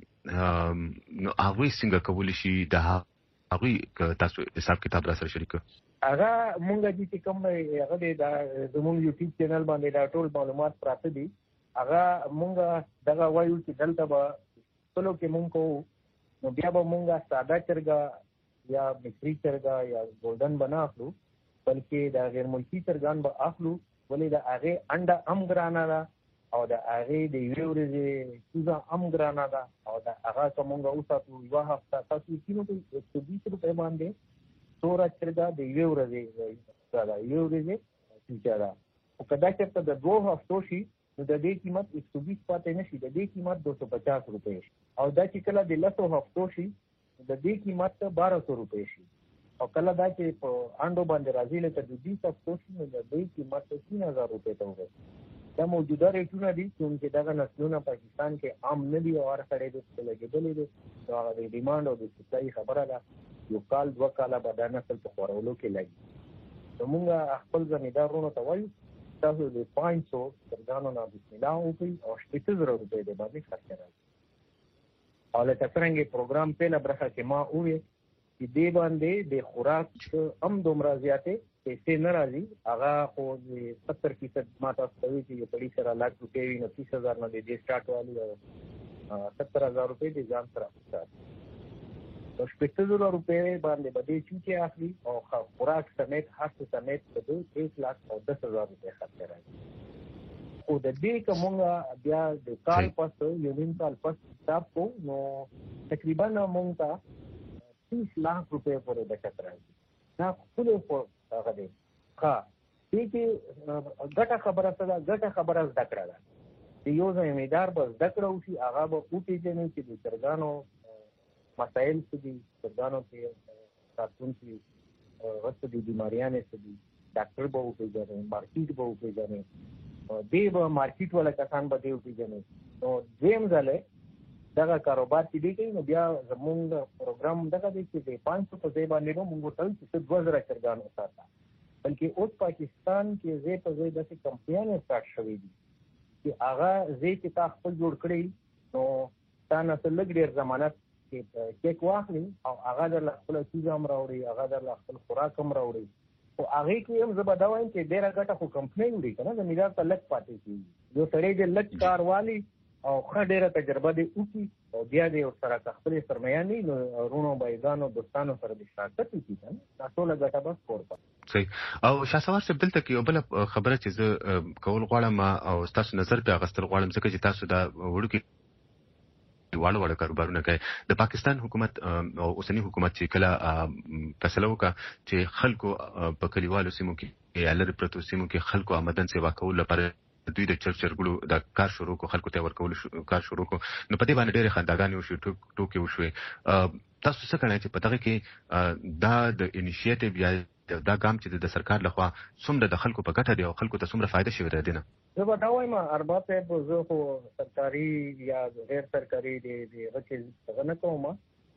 نو هغوی څنګه کولی شي د هغوی تاسو حساب کتاب را سره شریک کړو؟ هغه مونږ چې کوم هغه دی دا زموږ یوټیوب چینل باندې دا ټول معلومات پراته دي. هغه مونږ دغه وایو چې دلته به کلو کې مونږ کوو نو بیا به مونږ ساده چرګه یا مصري چرګه یا ګولډن به نه اخلو، بلکې د غیر ملکي چرګان به اخلو، ولې د هغې انډه هم ګرانه ده او د هغې د یوې ورځې کوزه هم ګرانه ده او د هغه که مونږ وساتو یوه هفته تاسو یقین وکړئ ایک سو بیس روپۍ باندې توره چرګه د یوې ورځې ده، یوې ورځې چوچه ده. خو که دا چېرته د دوو هفتو شي نو د دې قیمت ایک سو بیس پاتې نه شي، د دې قیمت دو سو پچاس روپۍ شي. او دا چې کله د لسو هفتو شي د دې قیمت بارہ سو روپۍ شي. او کله دا چې په انډو باندې راځي لکه د بیس هفتو شي نو د دې قیمت تین هزار روپۍ ته ورسي. دا موجوده ریټونه دي چې دغه نسلونه پاکستان کې عام نه دي او هر سړی دې لګېدلی دی. نو هغه د ډیمانډ او د سپلای خبره ده، یو کال دوه کاله به دا نسل په خورولو کې لګي. نو مونږ خپل زمیندار وروڼو ته وایو تاسو د پنځ سو چرګانو نه بسم الله وکړئ او شپېته زره روپۍ د باندې خرچه راځي. او لکه څرنګه پروګرام پیله برخه کې ما وویل چې دې باندې د خوراک هم دومره زیاتې پیسې نه راځي. هغه خو د ستر فیصد ما تاسو ته وایي چې یو سړي سره لاک روپۍ وي نو تیس هزار نه د دې سټارټ والي او ستر هزار روپۍ د ځان سره اخیستل. نو شپېته زره روپۍ باندې به دې چوچې اخلي او خوراک سمیت هر څه سمیت به دې ایک لاک او دس هزار روپۍ خرچه راځي. خو د دې که مونږ بیا د کال پس یو نیم کال پس حساب کوو نو تقریبا مونږ ته تیس لاک روپۍ پورې بچت راځي. دا ښکلی خو هغه دی. ښه دې کې ګټه خبره څه ده؟ ګټه خبره زده کړه ده. د یو زمیندار به زده کړه وشي، هغه به وپېژني چې د چرګانو مسایل څه دي، چرګانو کې راتلونکي هغه څه دي، بیماریانې څه دي، ډاکټر به وپېژني، مارکیټ به وپېژني، دې به مارکیټ والا کسان به دې وپېژني. نو دویم ځل دغه کاروبار چې دی کوي نو بیا زمونږ پروګرام دغه دی چې پانچ سو په ځای باندې نو موږ ټول چې دوه زره چرګان وساته بلکې اوس پاکستان کې ځای په ځای داسې کمپنیانې سټارټ شوي دي چې هغه ځای چې تا خپل جوړ کړی نو تا نه څه لږ ډېر ضمانت کې چیک واخلي او هغه درله خپله چیز هم راوړي هغه درله خپل خوراک هم راوړي خو هغې کې هم زه به دا وایم چې ډېره ګټه خو کمپنۍ وړي که نه زمیندار ته لږ پاتې کېږي یو سړی دې لږ کار والي او ښه ډېره تجربه دې وکړي او بیا دې ورسره که خپلې سرمایه نه وي نو وروڼو بایګانو دوستانو سره دې شراکت وکړي که نه دا ټوله ګټه بس کور کړه صحیح او شهسوار صاحب دلته کې یو بله خبره چې زه کول غواړم او ستاسو نظر پرې اخیستل غواړم ځکه چې تاسو دا وړوکي واړه واړه کاروبارونه کوي د پاکستان حکومت او اوسنی حکومت چې کله فیصله وکړه چې خلکو په کلیوالو سیمو کې یا لرې پرتو سیمو کې خلکو آمدن سیوا کولو لپاره دوی د چرچ چرګړو د کار شروع کو خلکو ته ورکول کار شروع کو نو په دې باندې ډېرې خنداګانې وشوې ټوکې وشوې تاسو څه کړئ چې په دغه کې دا د انیشیټیو یا دا ګام چې د سرکار لخوا څومره د خلکو په ګټه دی او خلکو ته څومره فایده شوې ده دینه زه به دا وایم ارباب صاحب زه خو سرکاري یا غیر سرکاري د هغه کې څه نه کوم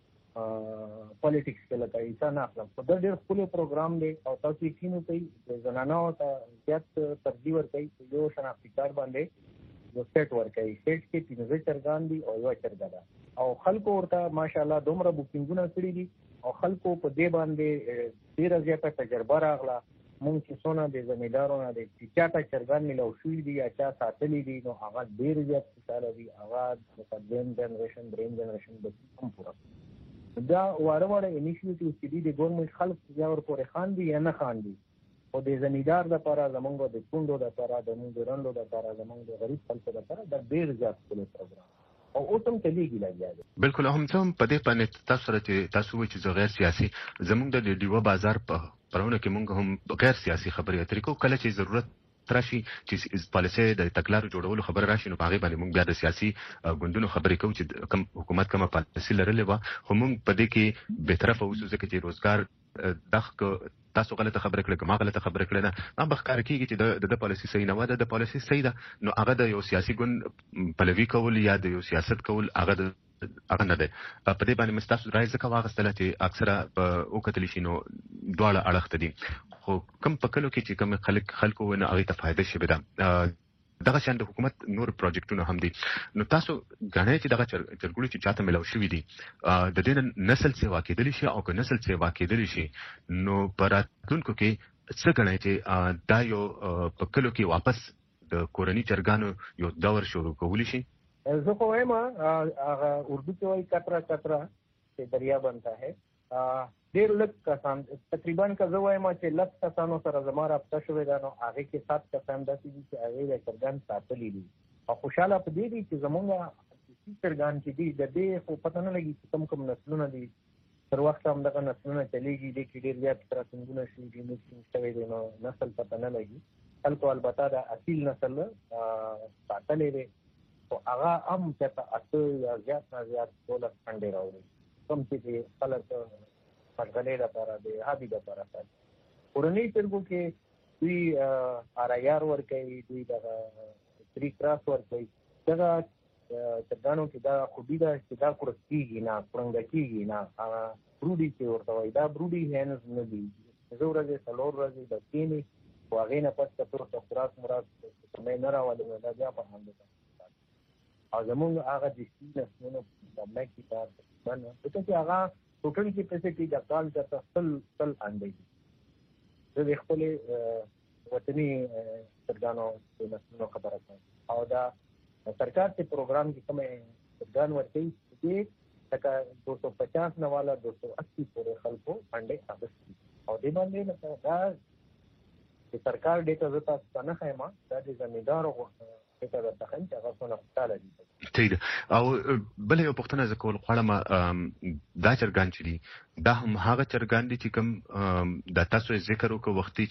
پالیټکس کې لکه ایسا نه اخلم خو دا ډېر ښکلی پروګرام دی او تاسو یقین وکړئ د زنانو ته زیات ترجیح ورکوي یو شناختي کارت باندې یو سیټ ورکوي سیټ کې پنځه چرګان دي او یوه چرګه ده او خلکو ورته ماشاءالله دومره بوکینګونه کړي دي او خلکو په دې باندې ډېره زیاته تجربه راغله مونږ چې څونه د زمیندارو نه دی چې چا ته چرګان میلاو شوي دي یا چا ساتلي دي نو هغه ډېر زیات خوشحاله دي هغه لکه دویم جنریشن دریم جنریشن بچي هم پوره دا واړه واړه انیشیټیوز چې دي د ګورنمنټ خلک یا ورپورې خاندي یا نه خاندي خو د زمیندار دپاره زمونږ د کونډو دپاره زمونږ د رنډو دپاره زمونږ د غریب خلکو دپاره دا ډېر زیات ښکلی پروګرام او اوس هم چلیږي لګیا دی بلکل هم ته هم په دې باندې تاسو سره چې تاسو وایئ چې زه غیر سیاسي زمونږ د ډیوه بازار په پرونه کې مونږ هم غیر سیاسي خبرې اترې کوو کله چې ضرورت راشي چې پالیسي د تګلارو جوړولو خبره راشي نو په هغې باندې مونږ بیا د سیاسي ګوندونو خبرې کوو چې کوم حکومت کومه پالیسي لرلې وه خو مونږ په دې کې بېطرفه اوسو ځکه چې روزګار دغه تاسو غلطه خبره کړې که ما غلطه خبره کړې ده ما به ښکاره کېږي چې د د پالیسي صحیح نه وه د پالیسي صحیح ده نو هغه د یو سیاسي ګوند پلوي کول یا د یو سیاست کول هغه د هغه نه دی په دې باندې مې ستاسو رایه ځکه واخیستله چې اکثره په وکتلی شي نو دواړه اړخ ته دي خو کوم په کلو کې چې کوم خلک خلکو ونه هغې ته فایده شوې ده دغه شان د حکومت نور پروجیکټونه هم دي نو تاسو ګڼئ چې دغه چرګړو چې چاته میلاو شوي دي د دې نه نسل سیوا کېدلی شي او که نسل سیوا کېدلی شي نو په راتلونکو کې څه ګڼئ چې دا یو په کلو کې واپس د کورني چرګانو یو دور شروع کولی شي زه خو وایم هغه اردو کې وایي کتره کتره چې دریا بنتا ہے ډېر لږ کسان تقریبا که زه وایم چې لس کسانو سره زما رابطه شوې ده نو هغې کې سات کسان داسې دي چې هغې د چرګان ساتلي دي او خوشحاله په دې دي چې زمونږ چرګان چې دي د دې خو پته نه لګي چې کوم کوم نسلونه دي تر وخته هم دغه نسلونه چلېږي دې کې ډېر زیات کراتینګونه شوي دي میکسینګ شوی دی نو نسل پته نه لګي خلکو البته د اصیل نسل ساتلی دی خو هغه هم چېرته اته یا زیات نه زیات دولس انډې راوړي کوم چې خلک مشغلې دپاره د هابي دپاره ساتي کورنۍ چرګو کې دوی آرایار ورکوي دوی دغه تری کراس ورکوي دغه چرګانو کې دا خوبي ده چې دا کړه کېږي نه کړنګه کېږي نه هغه بروډي چې ورته وایي دا بروډي هینز نه دي پنځه ورځې څلور ورځې د کښېني خو هغې نه پس که ته خوراک مراک سمۍ نه راولي نو دا بیا په همدې او زمونږ هغه د سپي نسلونو په مه کې دا تقریبا ځکه چې هغه ټوټل کې پیسې کې د کال درته سل سل انډې دي زه د خپلې وطني چرګانو د نسلونو خبره کوم او دا سرکار چې پروګرام کې کومې چرګان ورکوي دې لکه دو سو پچاس نه والا دو سو اسی پورې خلکو انډې اخیستي او دې باندې لکه دا د سرکار ډېټه زه تاسو ته نه ښیم دا د زمیندارو ډېټه درته ښیم چې هغه څونه خوشحاله دي صحیح ده او بله یو پوښتنه زه کول غواړم دا چرګان چې دي دا هم هغه چرګان دي چې کوم دا تاسو یې ذکر وکړو وختي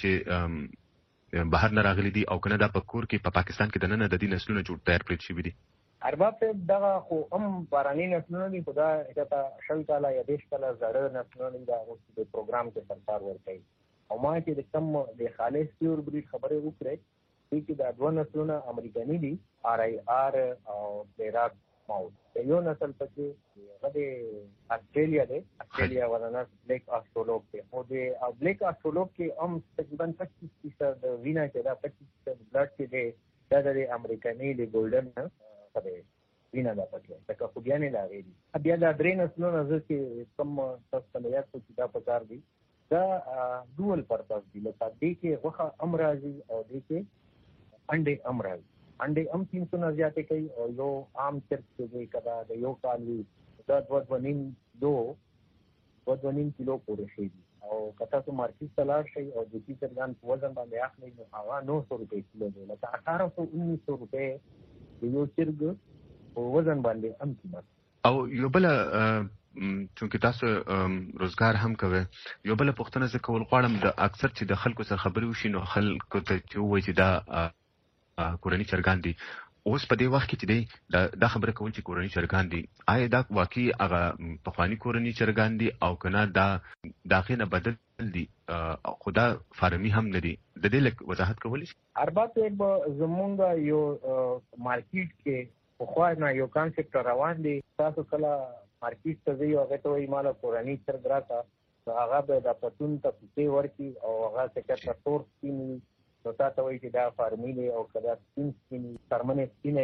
چې بهر نه راغلي دي او که نه دا په کور کې په پاکستان کې دننه د دې نسلونه جوړ تیار کړل شوي دي ارباب صاحب دغه خو هم باراني نسلونه دي خو دا چېرته شل کاله یا دېرش کاله زاړه نسلونه دي دا اوس د پروګرام کې سرکار ورکوي او ما چې د کوم د خالص پیور بریډ خبرې وکړئ دې کې دا دوه نسلونه امریکایي دي آر آی آر او بیراک ماوت یو نسل پکې هغه د استرالیا دی استرالیا ورنس بلیک آسترالوپ دی او د بلیک آسترالوپ کې هم تقریبا پچیس فیصد وینا چې دا پچیس فیصد بلډ چې دی دا د امریکایي د ګولډن نه دی وینا دا پکې دا خوګیانې لاغې دي بیا دا درې نسلونه چې کوم تاسو ته یاد چې دا پکار دي دا ډول پرپز دی لکه دې کې وخه امراضي او دې کې انډې امراضي انډې هم تین سو نه زیاتې کوي او یو عام چرګ چې دی کدا د یو کال وي دا دوه دوه نیم دو دوه دوه نیم کیلو پورې شي او کته سو مارکیټ ته لاړ شي او د دې چرګان په وزن باندې اخلي نو هغه نو سو روپے کیلو دی لکه اٹھارہ سو انیس سو روپے یو چرګ په وزن باندې هم قیمت او یو بل چونکه تاسو روزګار هم کوي یو بل پښتنه ز کول غواړم د اکثر چې د خلکو سره خبرې وشي نو خلکو ته چې وایي چې دا کورنی چرګان دي اوس په دې وخت کې چې دی دا خبره کول چې کورنی چرګان دي آیا دا واقعي هغه پخوانی کورنی چرګان دي او کنه دا داخله بدل دي خدا فارمي هم نه دي د دې لک وضاحت کولی شي اربات زمونږ یو مارکیټ کې په خو نه یو کانسپټ روان دي تاسو کله مارکیټ ته ځي او هغه ته وایي مال کورنی چرګ راته هغه به د پتون ته پټي ورکی او هغه څه کې تاسو سپینی نو تاسو وایي چې دا فارمي دی او کدا سپین سپینی ترمنه سپینی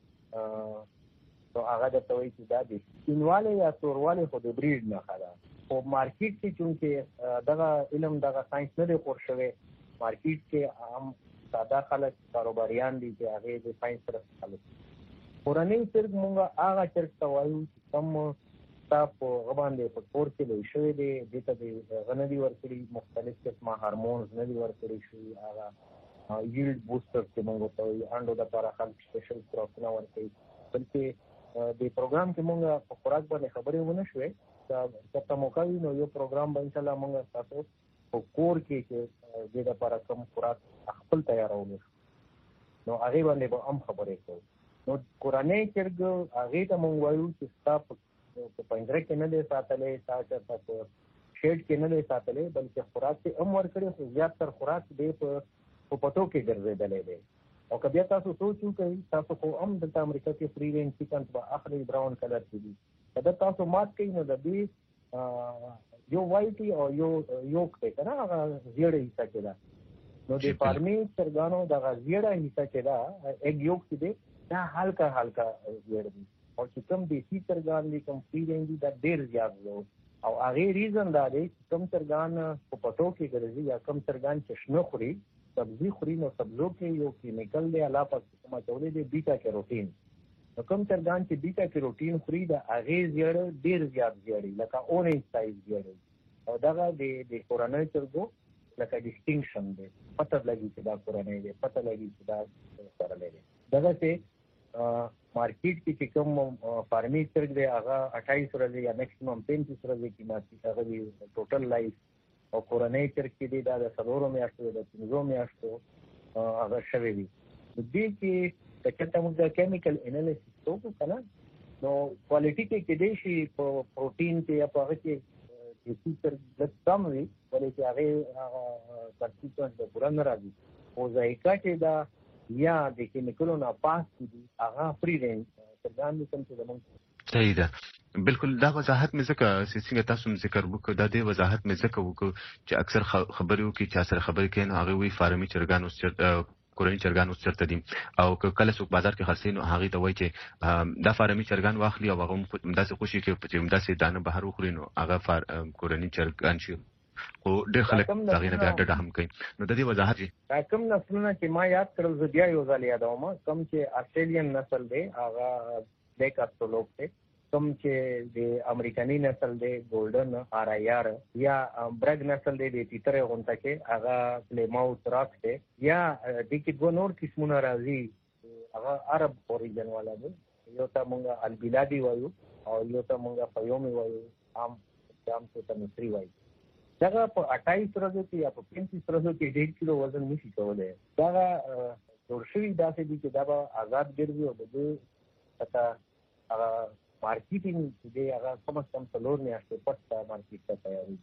نو هغه د توي چې دا دي سپینواله یا تورواله خو د بریډ نه خلا او مارکیټ کې چونکه دغه علم دغه ساينس نه دی خور شوی مارکیټ کې عام ساده خلک کاروباریان دي چې هغه د ساينس سره خلک قرآني چرګ مونږه هغه چرګ ته وایو چې کوم تاسو غوښاندې په کور کې لوي شوی دی دته د غنډي ورکړي مختلف قسمه هورمونز نه دي ورکړي شوی هغه ییلډ بوستر چې مونږ ته وایي انډو د لپاره خلک سپیشل کراپونه ورکړي بلکې د پروګرام کې مونږ په خوراک باندې خبرې ونه شوې دا ته موقع وي نو یو پروګرام به ان شاء الله مونږ تاسو په کور کې چې د لپاره کوم خوراک خپل تیارول نو هغه باندې به هم خبرې کوو نو کورنۍ چرګ هغه ته مونږ وایو چې تاسو په پنځره کې نه دی ساتلې تاسو تاسو شیډ کې نه دی ساتلې بلکې خوراک ته هم ورکړي خو زیات تر خوراک دې په په پټو کې ګرځېدلې دی او کبه تاسو سوچو کوي تاسو خو هم د امریکا کې فری رینج چکن په اخري براون کلر کې دي کله تاسو مات کوي نو د دې یو وایټي او یو یوک ته کنه هغه زیړې حصہ کې ده نو د فارمي چرګانو د غزیړه حصہ کې ده اګ یوک کې ده دا هلکا هلکا زیړ دي او چې کوم د سی چرګان دي کوم فری رینج دي دا ډېر زیات دي او هغه ریزن دا دی کوم چرګان په پټو کې ګرځي یا کوم چرګان چې شنو خوري سبزی خوري نو سبزو کې یو کیمیکل دی علاوه په کومه چولې دی بیٹا کیروټین نو کوم چرګان چې بیٹا کیروټین خوري دا هغه زیړ ډېر زیات زیړي لکه اورنج سایز زیړي او دا د د کورنۍ چرګو لکه ډیسټینکشن دی پته لګي چې دا کورنۍ دی پته لګي چې دا سره لري دا چې مارکیټ کې چې کوم فارمي چرګ دی هغه اٹھائیس ورځې یا میکسیمم پینتیس ورځې کې مارکیټ هغه دی ټوټل لایف او کورنۍ چرګ کې دی دا د سلورو میاشتو د پنځو میاشتو هغه شوی دی دې کې کچته موږ د کیمیکل انالیسیس کوو کنه نو کوالټي کې کې دی شي په پروتین کې یا په هغه کې چې څه د کم وي ولې چې هغه کارتیکون د پورن راځي او ځایکا چې دا یا د کیمیکلو نه پاس دي هغه فری رینج چرګان دي کوم چې زموږ صحیح ده بالکل دا وضاحت مې ځکه چې څنګه تاسو هم ذکر وکړو دا د وضاحت مې ځکه وکړو چې اکثر خبرې وکړي چې سره خبرې کوي نو هغه وی فارمي چرګان اوس کورنی چرګان اوس چرته دي او کله څوک بازار کې خرڅي نو هغه ته وایي چې دا فارمي چرګان واخلي او هغه همداسې خوشي کې چې همداسې دانه بهر وخوري نو هغه کورنی چرګان شي او ډېر خلک هغه نه بیا ډډه هم کوي نو د دې وضاحت دا کوم نسلونه چې ما یاد کړل زه بیا یو ځل یادوم کوم چې استرالین نسل دی هغه بلیک آسترالوپ دی کوم چې د امریکایي نسل دی ګولډن آر آی آر یا برګ نسل دی د تیتره غونټه کې هغه پلیماوث راک دی یا د کې دوه نور قسمونه راځي هغه عرب اوریجن والا دی یو ته مونږه البلادي وایو او یو ته مونږه فیومي وایو عام عام څه مصری وایو دا په اٹھائیس ورځو کې یا په پینتیس ورځو کې ډېر کیلو وزن نشي کولای دا جوړ شوی داسې دي چې دا به آزاد ګرځي او د دې پتا هغه مارکیټینګ چې هغه کم از کم څلور میاشتې پټ مارکیټ ته تیاري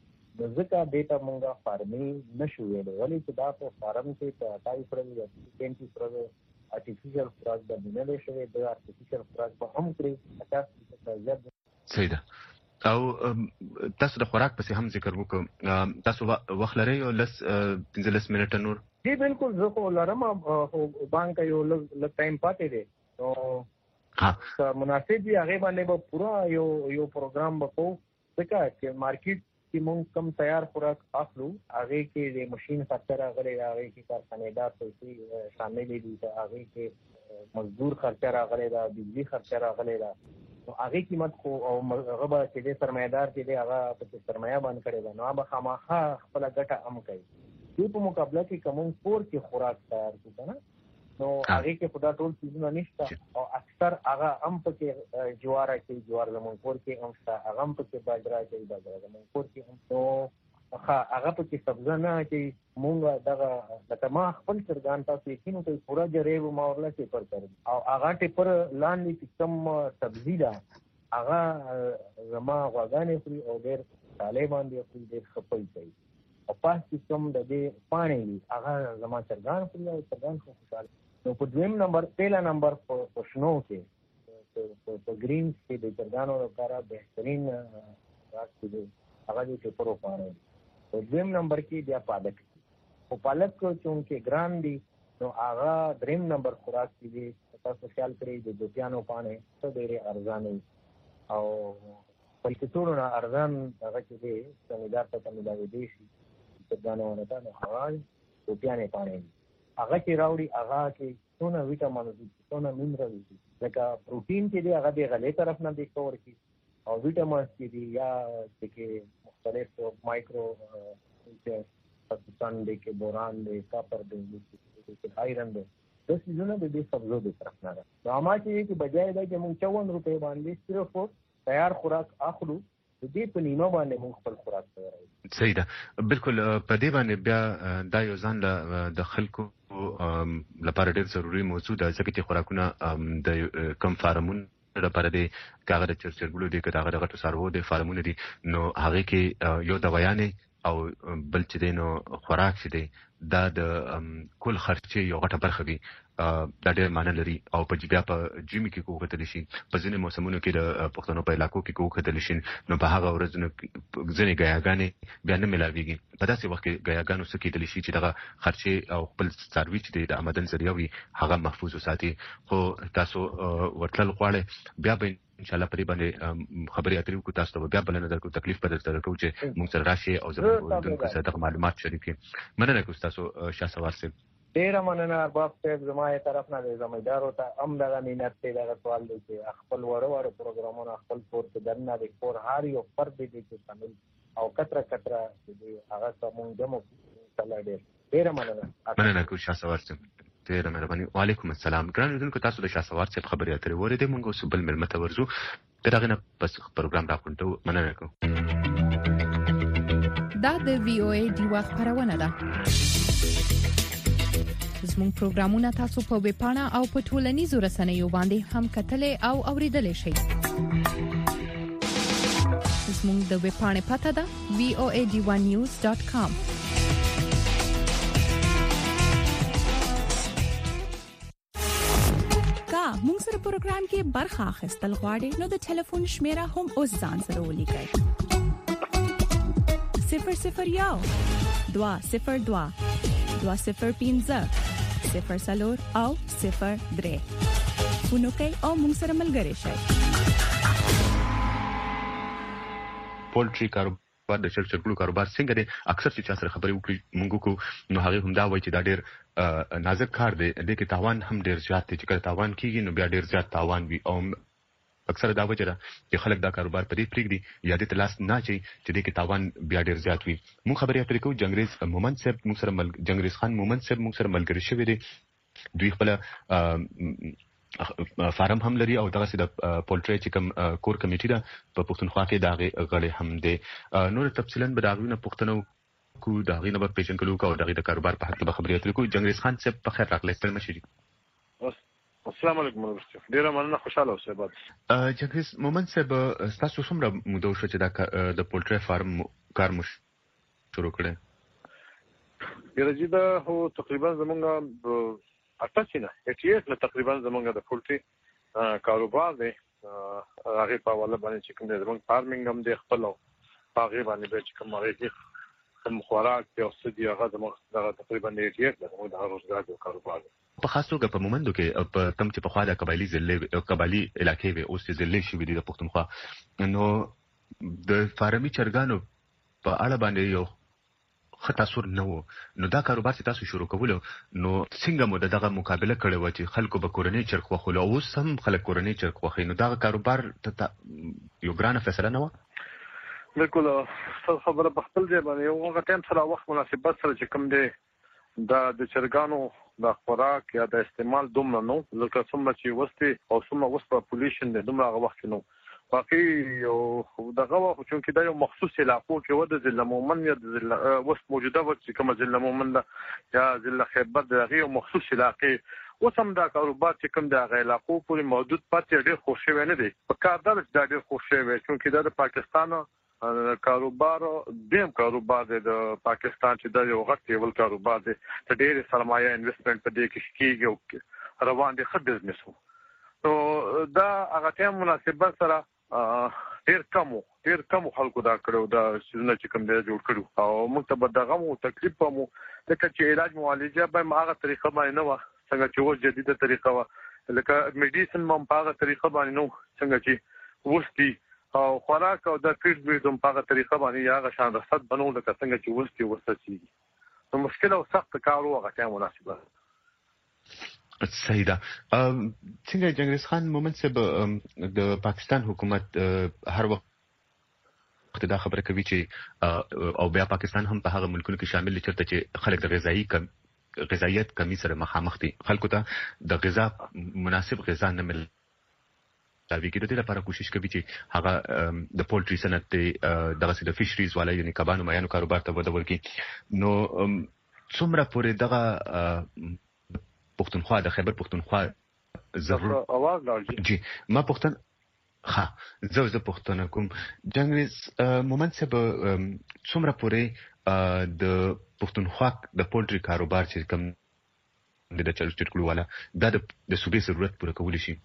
نو ځکه ډیټا مونږه فارمي نشو ویل ولې چې دا په فارم کې په اٹھائیس ورځو یا پینتیس ورځو آرټیفیشل خوراک باندې نه شوی د آرټیفیشل خوراک په هم کړی پچاس فیصد زیات. صحیح ده. او تاسو د خوراک پسې هم ذکر وکړو، تاسو وخت لرئ او لس پنځلس منټه نور؟ جی بالکل زه خو لرم، بانک یو لږ ټایم پاتې دی نو ها مناسب دی هغه باندې به پورا یو یو پروګرام وکړو ځکه چې مارکیټ کې مونږ کم تیار خوراک اخلو هغه کې د ماشين خرچه راغلي، هغه کې کارخانه‌دار پیسې شامل دي، هغه کې مزدور خرچه راغلي دا، بجلی خرچه راغلي دا، نو هغه قیمت خو او هغه به چې د سرمایدار چې دی هغه په سرمایه باندې کړی دا، نو هغه خامخا خپل ګټه هم کوي. دې په مقابله کې کوم کور کې خوراک تیار کړو کنه نو هغه کې خدا ټول چیزونه نشته او اکثر هغه هم پکې جواره کې جوار زمون کور کې هم شته، هغه هم پکې باجرا کې باجرا زمون کور کې هم نو هغه پکې سبزه نه چې مونږ دغه د تمام خپل سرګان تاسو یقینو ته پورا جریب ماورله کې پر کړ او هغه ټی پر لاندې کم سبزی ده هغه زما غواګانې خوري او ډېر طالبان دي خو ډېر خپل کوي او پاس کم د دې پانی هغه زما سرګان خوري او سرګان خو خوشاله. نو په دویم نمبر پیلا نمبر په شنو کې په گرین کې د سرګانو لپاره بهترین راځي دی هغه چې پرو پاره. په دویم نمبر کې بیا پالک او پالک چونکه ګران دي نو هغه دریم نمبر خوراک دی تاسو خیال کړئ د دوتیانو پانه څه ډېر ارزانه او بلکې ټول نه ارزان هغه چې دی سمجدار ته ملاوي دي شي سرګانو نه تا نه هغه دوتیانه پانه هغه چې راوړي هغه کې څونه ویټامین دي څونه منرال دي لکه پروتین چې دی هغه د غلې طرف نه دی کور کی او ویټامینز چې دی یا چې مختلف مایکرو چې پاکستان دی کې بوران دی کاپر دی چې آیرن دی د سيزونه د دې سبزو د طرف نه ده. ما چې بجای دا چې موږ چوون روپے باندې صرف تیار خوراک اخلو د دې په نیمه باندې موږ خپل خوراک تیاروو. صحیح ده. بالکل په دې باندې بیا دا یو ځان د خلکو لپاره ډېر ضروري موضوع ده ځکه چې خوراکونه د کم فارمونو لپاره دي کاغه د چرچرګلو دي کاغه د غټو سارو د فارمونو دي نو هغه کې یو دوايانې او بل چې دی نو خوراک چې دی دا د کل خرچې یو غټه برخه وي دا ډېر معنی لري او په بیا په جیمي کې کوکتل شي په ځینې موسمونو کې د پښتنو په علاقو کې کوکتل شي نو په هغه ورځو ځینې غیاګانې بیا نه ملاويږي په داسې وخت کې غیاګانو څه کېدلی شي چې دغه خرچې او خپل څاروي چې د آمدن ذریعہ وي هغه محفوظ وساتي. خو تاسو ورتل غواړئ بیا به ان شاء الله پرې باندې خبرې اترې وکړو تاسو ته بیا بل نه درکو تکلیف په درته درکو چې موږ سره راشي او زموږ د صدق معلومات شریکي. مننه کوم تاسو شاه سوار سره ډیر مننه ارباب صاحب زموږه طرف نه زمیدارو ته هم دغه مینت ته دغه سوال دی چې خپل وړو وړو پروګرامونه خپل کور ته درنه د کور هر یو فرد دي چې شامل او کتره کتره دې هغه سمون دمو تعالی ډیر ډیر مننه. مننه کوم شاه سوار سره ډیر مهرباني. وعلیکم السلام. ګران لیدونکو تاسو د شاه سوار څخه خبرې اترې وریدې موږ اوس بل ملمت ورزو دغه نه پس پروګرام راکونټو. مننه کوم. دا د وی او ای ډیوا خبرونه ده. زموږ پروګرامونه تاسو په ویب پاڼه او په ټولنیزو رسنیو باندې هم کتلې او اوریدلې شئ. زموږ د ویب پاڼې پته ده وی او ای ډی ون نیوز ډاٹ کام. کا موږ سره پروګرام کې برخه اخیستل غواړئ نو د ټلیفون شمیره هم اوس ځان سره ولیکئ. صفر صفر یو دوا صفر دوا دوا صفر پینځه صفر سلور او صفر درې فونوکي او موږ سره ملګری شئ. پولټری کاروبار د چرچرګلو کاروبار څنګه دی اکثر چې چا سره خبرې وکړي موږ کو نو هغه هم دا وایي چې دا ډېر نازک کار دی د کې تاوان هم ډېر زیات دی چې کله تاوان کیږي نو بیا ډېر زیات تاوان وي او اکثر دا وجه ده چې خلک دا کاروبار په دې پریږدي یا د تلاش نه چي چې د کې تاوان بیا ډېر زیات وي. موږ خبرې اترې کوو جنگریز مومن صاحب موږ سره مل جنگریز خان مومن صاحب موږ سره ملګری شوی دی. دوی خپل فارم هم لري او دغه سي د پولټری چې کوم کور کمیټي ده په پښتونخوا کې داغه غړي هم دي. نور تفصیلا به داغونه پښتنو کو داغه نه په پیژن کلو کو دغه د کاروبار په حق به خبرې اترې کوو. جنگریز خان صاحب په خیر راغلی ستل مشري. السلام علیکم ورحمت ډیره مننه خوشاله اوسئ. بعد جنگریز مومن صاحب تاسو څومره موده شو چې دا د پولټری فارم کار مو شروع کړی؟ یره دا هو تقریبا زمونږ اټه نه اټیټ له تقریبا زمونږ د پولټري کاروبار دی هغه په والا باندې چې کوم د زمونږ فارمینګ هم دی خپل هغه باندې به چې کوم هغه کوم خوراک او سدي هغه زموږ تقریبا اټیټ د زموږ د روزګار او کاروبار په خاص توګه په مومندو کې په کم چې په خوا د قبایلی ضلع قبایلی علاقې به اوس ضلع شي د پښتونخوا نو د فارمي چرګانو په اړه باندې یو خطاسور نه وو نو دا کاروبار چې تاسو شروع کول نو څنګه مو دغه مقابله کړې و چې خلکو به کورنۍ چرګ وخول او اوس هم خلک کورنۍ چرګ وخی نو دا کاروبار ته یو ګرانه فیصله نه و بالکل څه خبره په خپل ځای باندې یو هغه ټایم سره وخت مناسبت سره چې کوم دی دا د چرګانو د خوراک یا د استعمال دومره نو لکه څومره چې وستي او څومره وست پاپولیشن دی دومره هغه وخت نو باقي یو دغه وخت چې دا یو مخصوص علاقو کې و د ضلع مومن یا د ضلع وست موجوده و چې کوم ضلع مومن یا ضلع خیبر دغه یو مخصوص علاقې وسم دا کاروبار چې کوم د هغه علاقو پورې موجود پاتې ډېر خوشی نه دی په کار دا ډېر خوشی وي چې دا د پاکستان کاروبار دیم کاروبار دی د پاکستان چې دا یو غټ لیول کاروبار دی د ډېر سرمایه انویسټمنټ په دې کې کیږي روان دي ښه بزنس نو دا هغه ټیم مناسبت سره ډېر کم ډېر کم خلکو دا کړو دا سيزونه چې کوم دی جوړ کړو او موږ ته به دغه مو تکلیف مو لکه چې علاج معالجه به هغه طریقه باندې نه و څنګه چې و جديده طریقه و لکه میډیسن مم په هغه طریقه باندې نو څنګه چې وستي او خوراک او د فیډ ویډم په هغه طریقه باندې هغه شان رصد بنو لکه څنګه چې وستي وستي نو مشکل او سخت کار هغه ټیم مناسبه صحیح ده څنګه جنگریز خان مومند صاحب د پاکستان حکومت هر وخت دا خبره کوي چې او بیا پاکستان هم په هغه ملکونو کې شامل چرته چې خلک د غذایی کم غذایت کمی سره مخامخ دي خلکو ته د غذا مناسب غذا نه مل تاوی کې د دې لپاره کوشش کوي چې هغه د پولټري صنعت دغه د فشریز والا یعنی کبانو مایانو کاروبار ته وده ورکړي نو څومره پورې دغه پښتونخوا د خیبر پښتونخوا ضرور اواز راځي جی ما پښتون ها زه زه پښتون کوم جنگریز مومند صاحب څومره پورې د پښتونخوا د پولټري کاروبار چې کوم د چل چټکلو والا دا د صوبې ضرورت پوره کولی شي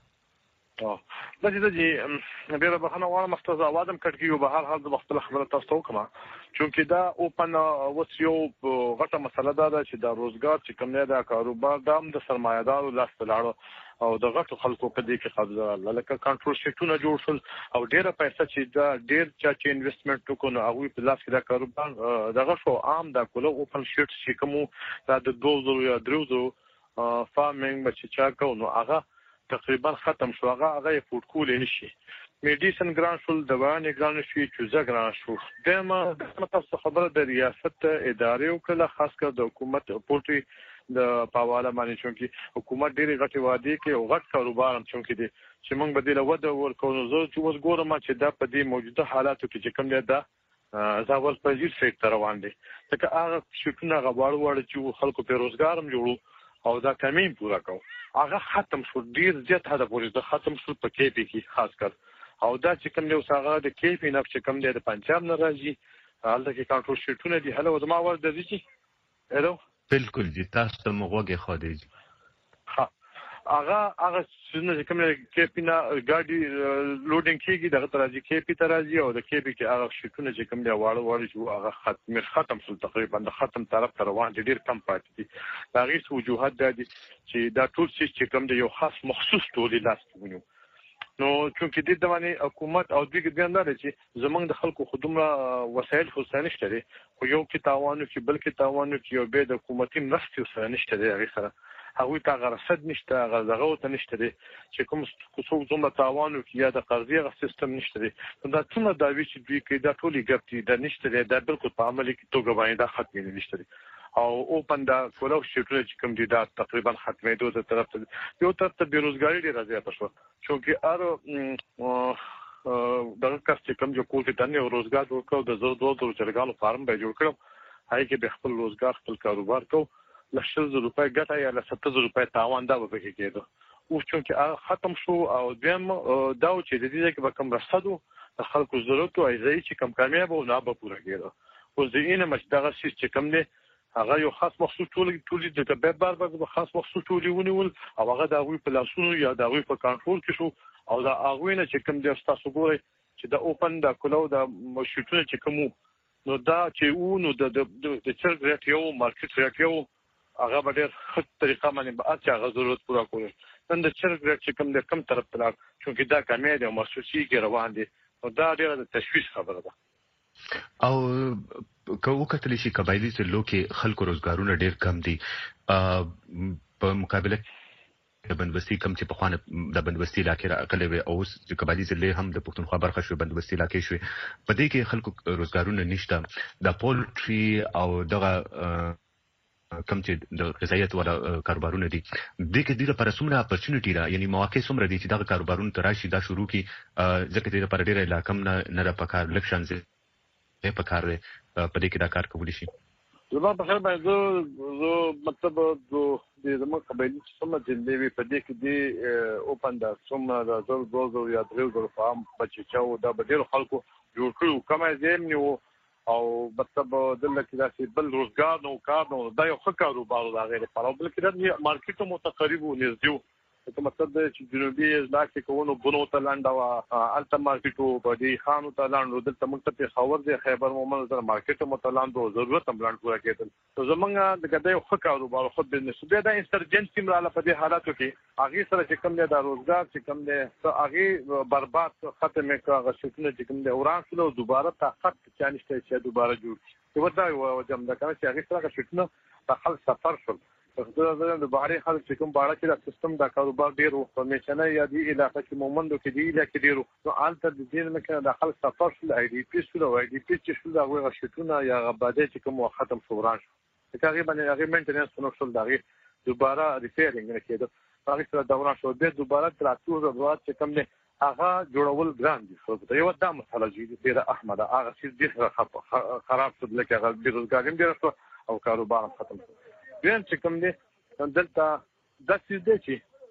اه د دې چې ډیره بخنه واړه مستزه وادم کټکیو به هر حال د وخت خبره تاسو وکما چونکې دا اوپن وسیو غټه مسله ده چې دا روزګار چې کوم نه دا کاروبار د هم د سرمایه‌دارو لاس ته لاړ او د غټو خلکو په دې کې قبضه لکه کنټرول شیټونه جوړ شول او ډیره پیسې چې دا ډیر چا چې انویسټمنټ وکړو هغه په لاس کې دا کاروبار دغه شو عام دا کولو اوپن شیټ چې کوم دا د دوه زره یا درې زره فارمینګ چې چا کو نو هغه تقریبا ختم شو هغه هغه فوډ کول نشي میډیسن ګران شول دوايانې ګران شي چوزه ګران شو دمه د تاسو خبره د ریاست ادارې او کله خاص کر د حکومت پورټي د پاواله باندې چونکی حکومت ډېری غټي وادي کې او غټ کاروبار هم چونکی دي چې موږ بدیل وده ورکو نو زه چې اوس ګورم چې دا په دې موجوده حالاتو کې چې کوم دی دا ځاول پزیر سیټ روان دي ځکه هغه شټونه غواړو وړ چې خلکو په روزګار هم جوړو او دا کمین پورا کو هغه ختم شو ډیر زیات هدا پورې د ختم شو په کې پی کې خاص کر او دا چې کوم یو څنګه د کې پی نفس کوم دی د پنجاب نه راځي حالته کې کنټرول شیټونه دي هله زما ور د دي چې الو بالکل دي تاسو ته مغوګه خو دی ها هغه هغه څنګه کوم کې پی نه ګاډي لوډینګ کیږي دغه ترازی کې پی ترازی او د کې پی کې هغه شیټونه چې کوم دی واړو واړو چې هغه ختم ختم شول تقریبا د ختم طرف ته روان دي ډیر کم پاتې دي دا غیر وجوهات دي چې دا ټول چې کوم دی یو خاص مخصوص ټولي لاس ونیو نو چونکې د دوانې حکومت او د ګاندار چې زمنګ د خلکو خدمت وسایل خو سنشت لري خو یو کې تاوانو کې بل کې تاوانو کې یو به د حکومتي مرستې سنشت لري هغه سره هغه ته غرسد نشته هغه دغه ته نشته دي چې کوم څو زموږ تاوانو کې یا د قرضې غ سیستم نشته دي دا څنګه دا وی چې دوی کې دا ټولي ګپتي دا نشته دي دا بالکل په عملي کې توګه باندې دا ختمې نشته دي او اوپن دا کولو شیټونه چې کوم دي دا تقریبا ختمېدو ته طرف ته یو طرف ته بیروزګاری ډیره زیاته شو چې ار دغه کس چې کوم جو کول کې تنه روزګار ورکړو د زړه دوه درو چرګانو فارم به جوړ کړم هغه کې به خپل روزګار خپل کاروبار کو لشل زر روپے ګټه یا لسته زر روپے تاوان دا به کې کېدو او چې ختم شو او دیم دا چې د دې کې به کم رسدو د خلکو ضرورت او ایزای چې کم کامیاب او نه به پوره کېدو او ځینې مش دغه شي چې کم دي هغه یو خاص مخصوص ټول ټول د کبه بار بار خاص مخصوص ټول ونیول او هغه د هغوی په لاسونو یا د هغوی په کنټرول کې شو او دا هغوی نه چې کوم د تاسو ګورئ چې د اوپن د کولو د مشروطونه چې کوم نو دا چې و نو د د چرګ ریټ یو مارکیټ ریټ یو هغه به ډېر ښه طریقه باندې به اچ هغه ضرورت پوره کوي نن د چرګ ریټ چې کوم د کم طرف ته لاړ چې دا کمې دي او محسوسي کې روان دي نو دا ډېره د تشویش خبره ده او که وکتل شي قبایلی ضلعو کې خلکو روزګارونه ډېر کم دي په مقابله د بندوبستي کم چې په خوانه د بندوبستي علاقې راغلي وي او چې قبایلی ضلع هم د پښتونخوا برخه شو بندوبستي علاقې شوې په دې کې خلکو روزګارونه نشته د پولټري او دغه کم چې د غذایت ولا کاروبارونه دي د کې د لپاره څومره اپورچونټی را یعنی مواقع څومره دي چې دغه کاروبارونه تراشي دا شروع کی ځکه د لپاره ډیره علاقه نه نه پکار لکشن زه پکار په دې کې دا کار کولی شي زما په خیر باندې زه مطلب د زموږ قبایلی څومره ځلې وي په دې کې دی اوپن دا څومره د زر دوه یا درې زره فام بچیچاو دا به ډېر خلکو جوړ کړو کومه زم نیو او مطلب دلته کې داسې بل روزګار نو کار نو دا یو ښه کاروبار دا غیر په اول کې د مارکیټ متقرب و نږدې ته مطلب چې جنوبي ځای کې کوونو بونو ته لاند او الته مارکیټو په دې خانو ته لاند دلته موږ ته خبر دی خیبر مومن سره مارکیټ متلاند او ضرورت هم لاند پورا کېدل نو زمونږ د ګډه یو ښه کاروبار خو بزنس دی دا انسرجنسي مراله په دې حالاتو کې هغه سره چې کوم دی د روزګار چې کوم دی هغه برباد ختمه کاغه شکل چې کوم دی وران شو دوباره طاقت چانشته چې دوباره جوړ شي ودا یو جمع ده چې هغه سره شکل د خل سفر شو د د بهري خلک چې کوم باړه چې د سیستم د کاروبار ډیر انفارمیشن یا دی علاقې کې مومندو کې دی علاقې ډیرو نو الته د دې مکه د خلک سفر شو آی ډی پی شو آی ډی پی چې شو دا غوښه شتونه یا غباده چې کوم ختم شوران شو تقریبا هغه مینټیننس نو شول دغه دوباره ریپیرینګ نه کېده هغه سره دوران شو به دوباره تراتو ضرورت چې کوم نه هغه جوړول ګران دي خو دا یو د مسله جوړه ډیره احمد هغه چې ډیر خراب شو لکه هغه بیروزګاریم ډیر شو او کاروبار ختم شو بین چې کوم دی دلته د څه دی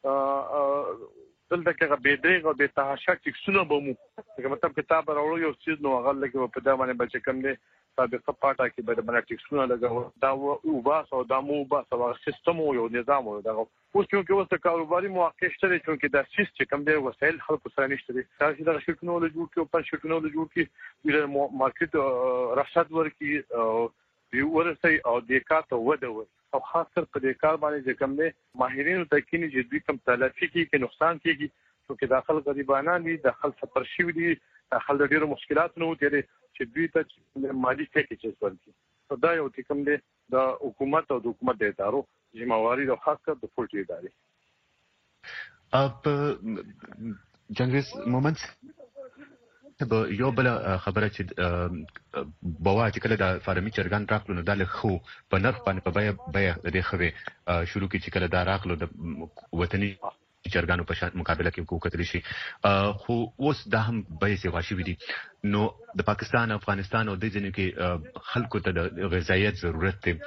چې دلته کې به دې غو به تهاشا ټیکسونه بمو چې مطلب کتاب راوړو یو څه نو هغه لکه په دا باندې بچ کوم دی سابقه پاټه کې به باندې ټیکسونه لګاو دا او باس او دا مو باس او سیستم یو نظام دا اوس چې اوس کاروباري مواقع شته چې دا سیستم کوم دی وسایل خلکو سره نشته دي تاسو دا شټونو له جوړ کې او په شټونو له جوړ کې د مارکیټ رشاد ورکی او ورسي او د کارته وده او خاص کر په دې کار باندې چې کوم دي ماهرینو ته کینی چې دوی کوم تلافي کوي کې نقصان کوي چې داخل غریبانه دي داخل سفر شي دي داخل ډیرو مشکلات نه وتري چې دوی ته مالی پیکیجز ورکړي دا یو چې کوم دي د حکومت او د حکومت د ادارو ذمہواری او خاص کر د پولټي ادارې اب جنگیز مومنت به یو بل خبره چې بوا چې کله د فارمي چرګان راغلو نو د لخو په نرخ باندې په بیا بیا د خوي شروع کی چې کله دا راغلو د وطني چرګانو په شان مقابله کې کوکتلی شي خو اوس دا هم به سي واشي ودی نو د پاکستان افغانستان او د ځینو کې خلکو ته د غذایت ضرورت دی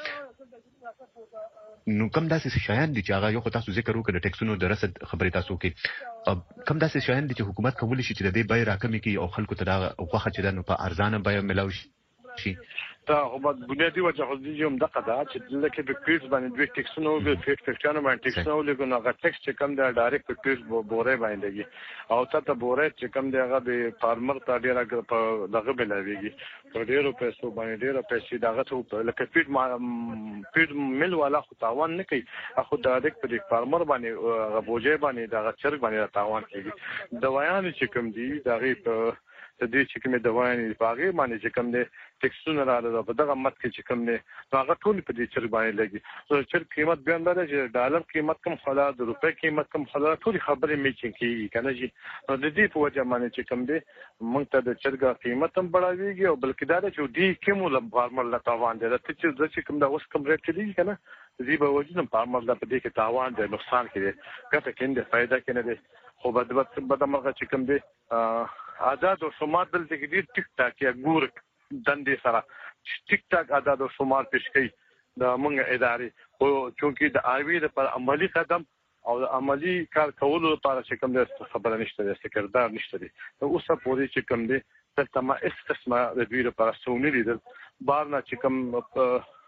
نو کوم داسې شایان دي چې هغه یو خو تاسو ذکر وکړه د ټیکسونو د رسد خبرې تاسو کې کوم داسې شایان دي چې حکومت کولی شي چې د دې بیه راکمي کوي او خلکو ته دا غوښه چې د نو په ارزانه بیه ملاوي شي دا خو بنیادی وجه خو دې هم دغه دا چې لکه په پیټ باندې دوی ټیکسونو د پیټ فیکټانو باندې ټیکسونو لګو نه غټ ټیکس چې کم دی ډایرکټ په پیټ بورې باندې او تاسو بورې چې کم دی هغه د فارمر ته ډیر په دغه بلاویږي په ډیرو پیسو باندې ډیرو پیسې دغه ته لکه پیټ پیټ مل والا خو تاوان نه کوي اخو ډایرکټ په فارمر باندې غوځي باندې دغه چرګ باندې تاوان کوي دوايان چې کم دي دغه په د دې چې کومه دوايان باغې باندې چې کوم دي ټیکسونه رااله په دغه مت کې چې کوم دي هغه ټول په دې چر باندې لګي نو چې قیمت بیان لري چې ډالر قیمت کم خلا د روپې قیمت کم خلا ټول خبرې میچینګ کیږي کنه جی نو د دې په وجه باندې چې کوم دي موږ ته د چرګا قیمت هم بڑھاويږي او بلکې دا چې دې کومو لپاره مل تاوان دي چې چې کوم دا اوس کوم ریټ دي کنه دې به وجه نه پارمر د په دې کې تاوان دي نقصان کوي کته کېنده فائدہ کنه دي خو بدبخت بدمرغه چې کوم دي عدد او شمار دلته کې ډیر ټیک ټاک یا ګور دندې سره ټیک ټاک عدد او شمار پیش کوي د موږ ادارې او چونکی د آیوي لپاره عملی قدم او عملی کار کولو لپاره چې کوم د خبره نشته د سکرټار نشته دي نو اوس په پوری چې کوم دي دلته ما اس قسمه د دوی لپاره سونی لیدل بار نه چې کوم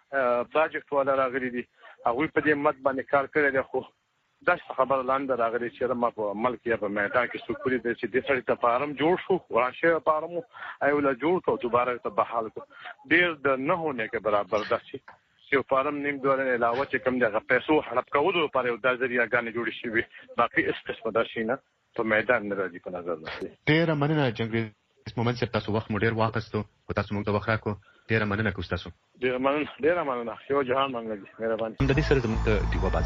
پروجیکټ ولا راغلي دي هغه په دې مد باندې کار کړی دی خو دا خبر لاندې راغلي چې ما په ملک یا په میدان کې څوک پرې د چې د سړي ته فارم جوړ شو ورشه فارم ایو لا جوړ کو دوباره ته بحال کو ډیر د نه هونه کې برابر ده چې فارم نیم ډول علاوه چې کوم دغه پیسو حلب کولو لپاره یو د ذریعہ غانې جوړ شي وي باقي اس قسمه دا شي نه په میدان نه راځي په نظر نه ډیر مننه جنګ اس مومنت چې تاسو وخت مو ډیر واپستو او تاسو موږ ته وخت راکو ډیر مننه کوم تاسو ډیر مننه ډیر مننه یو جهان مننه مهرباني د دې سره زموږ د دیوه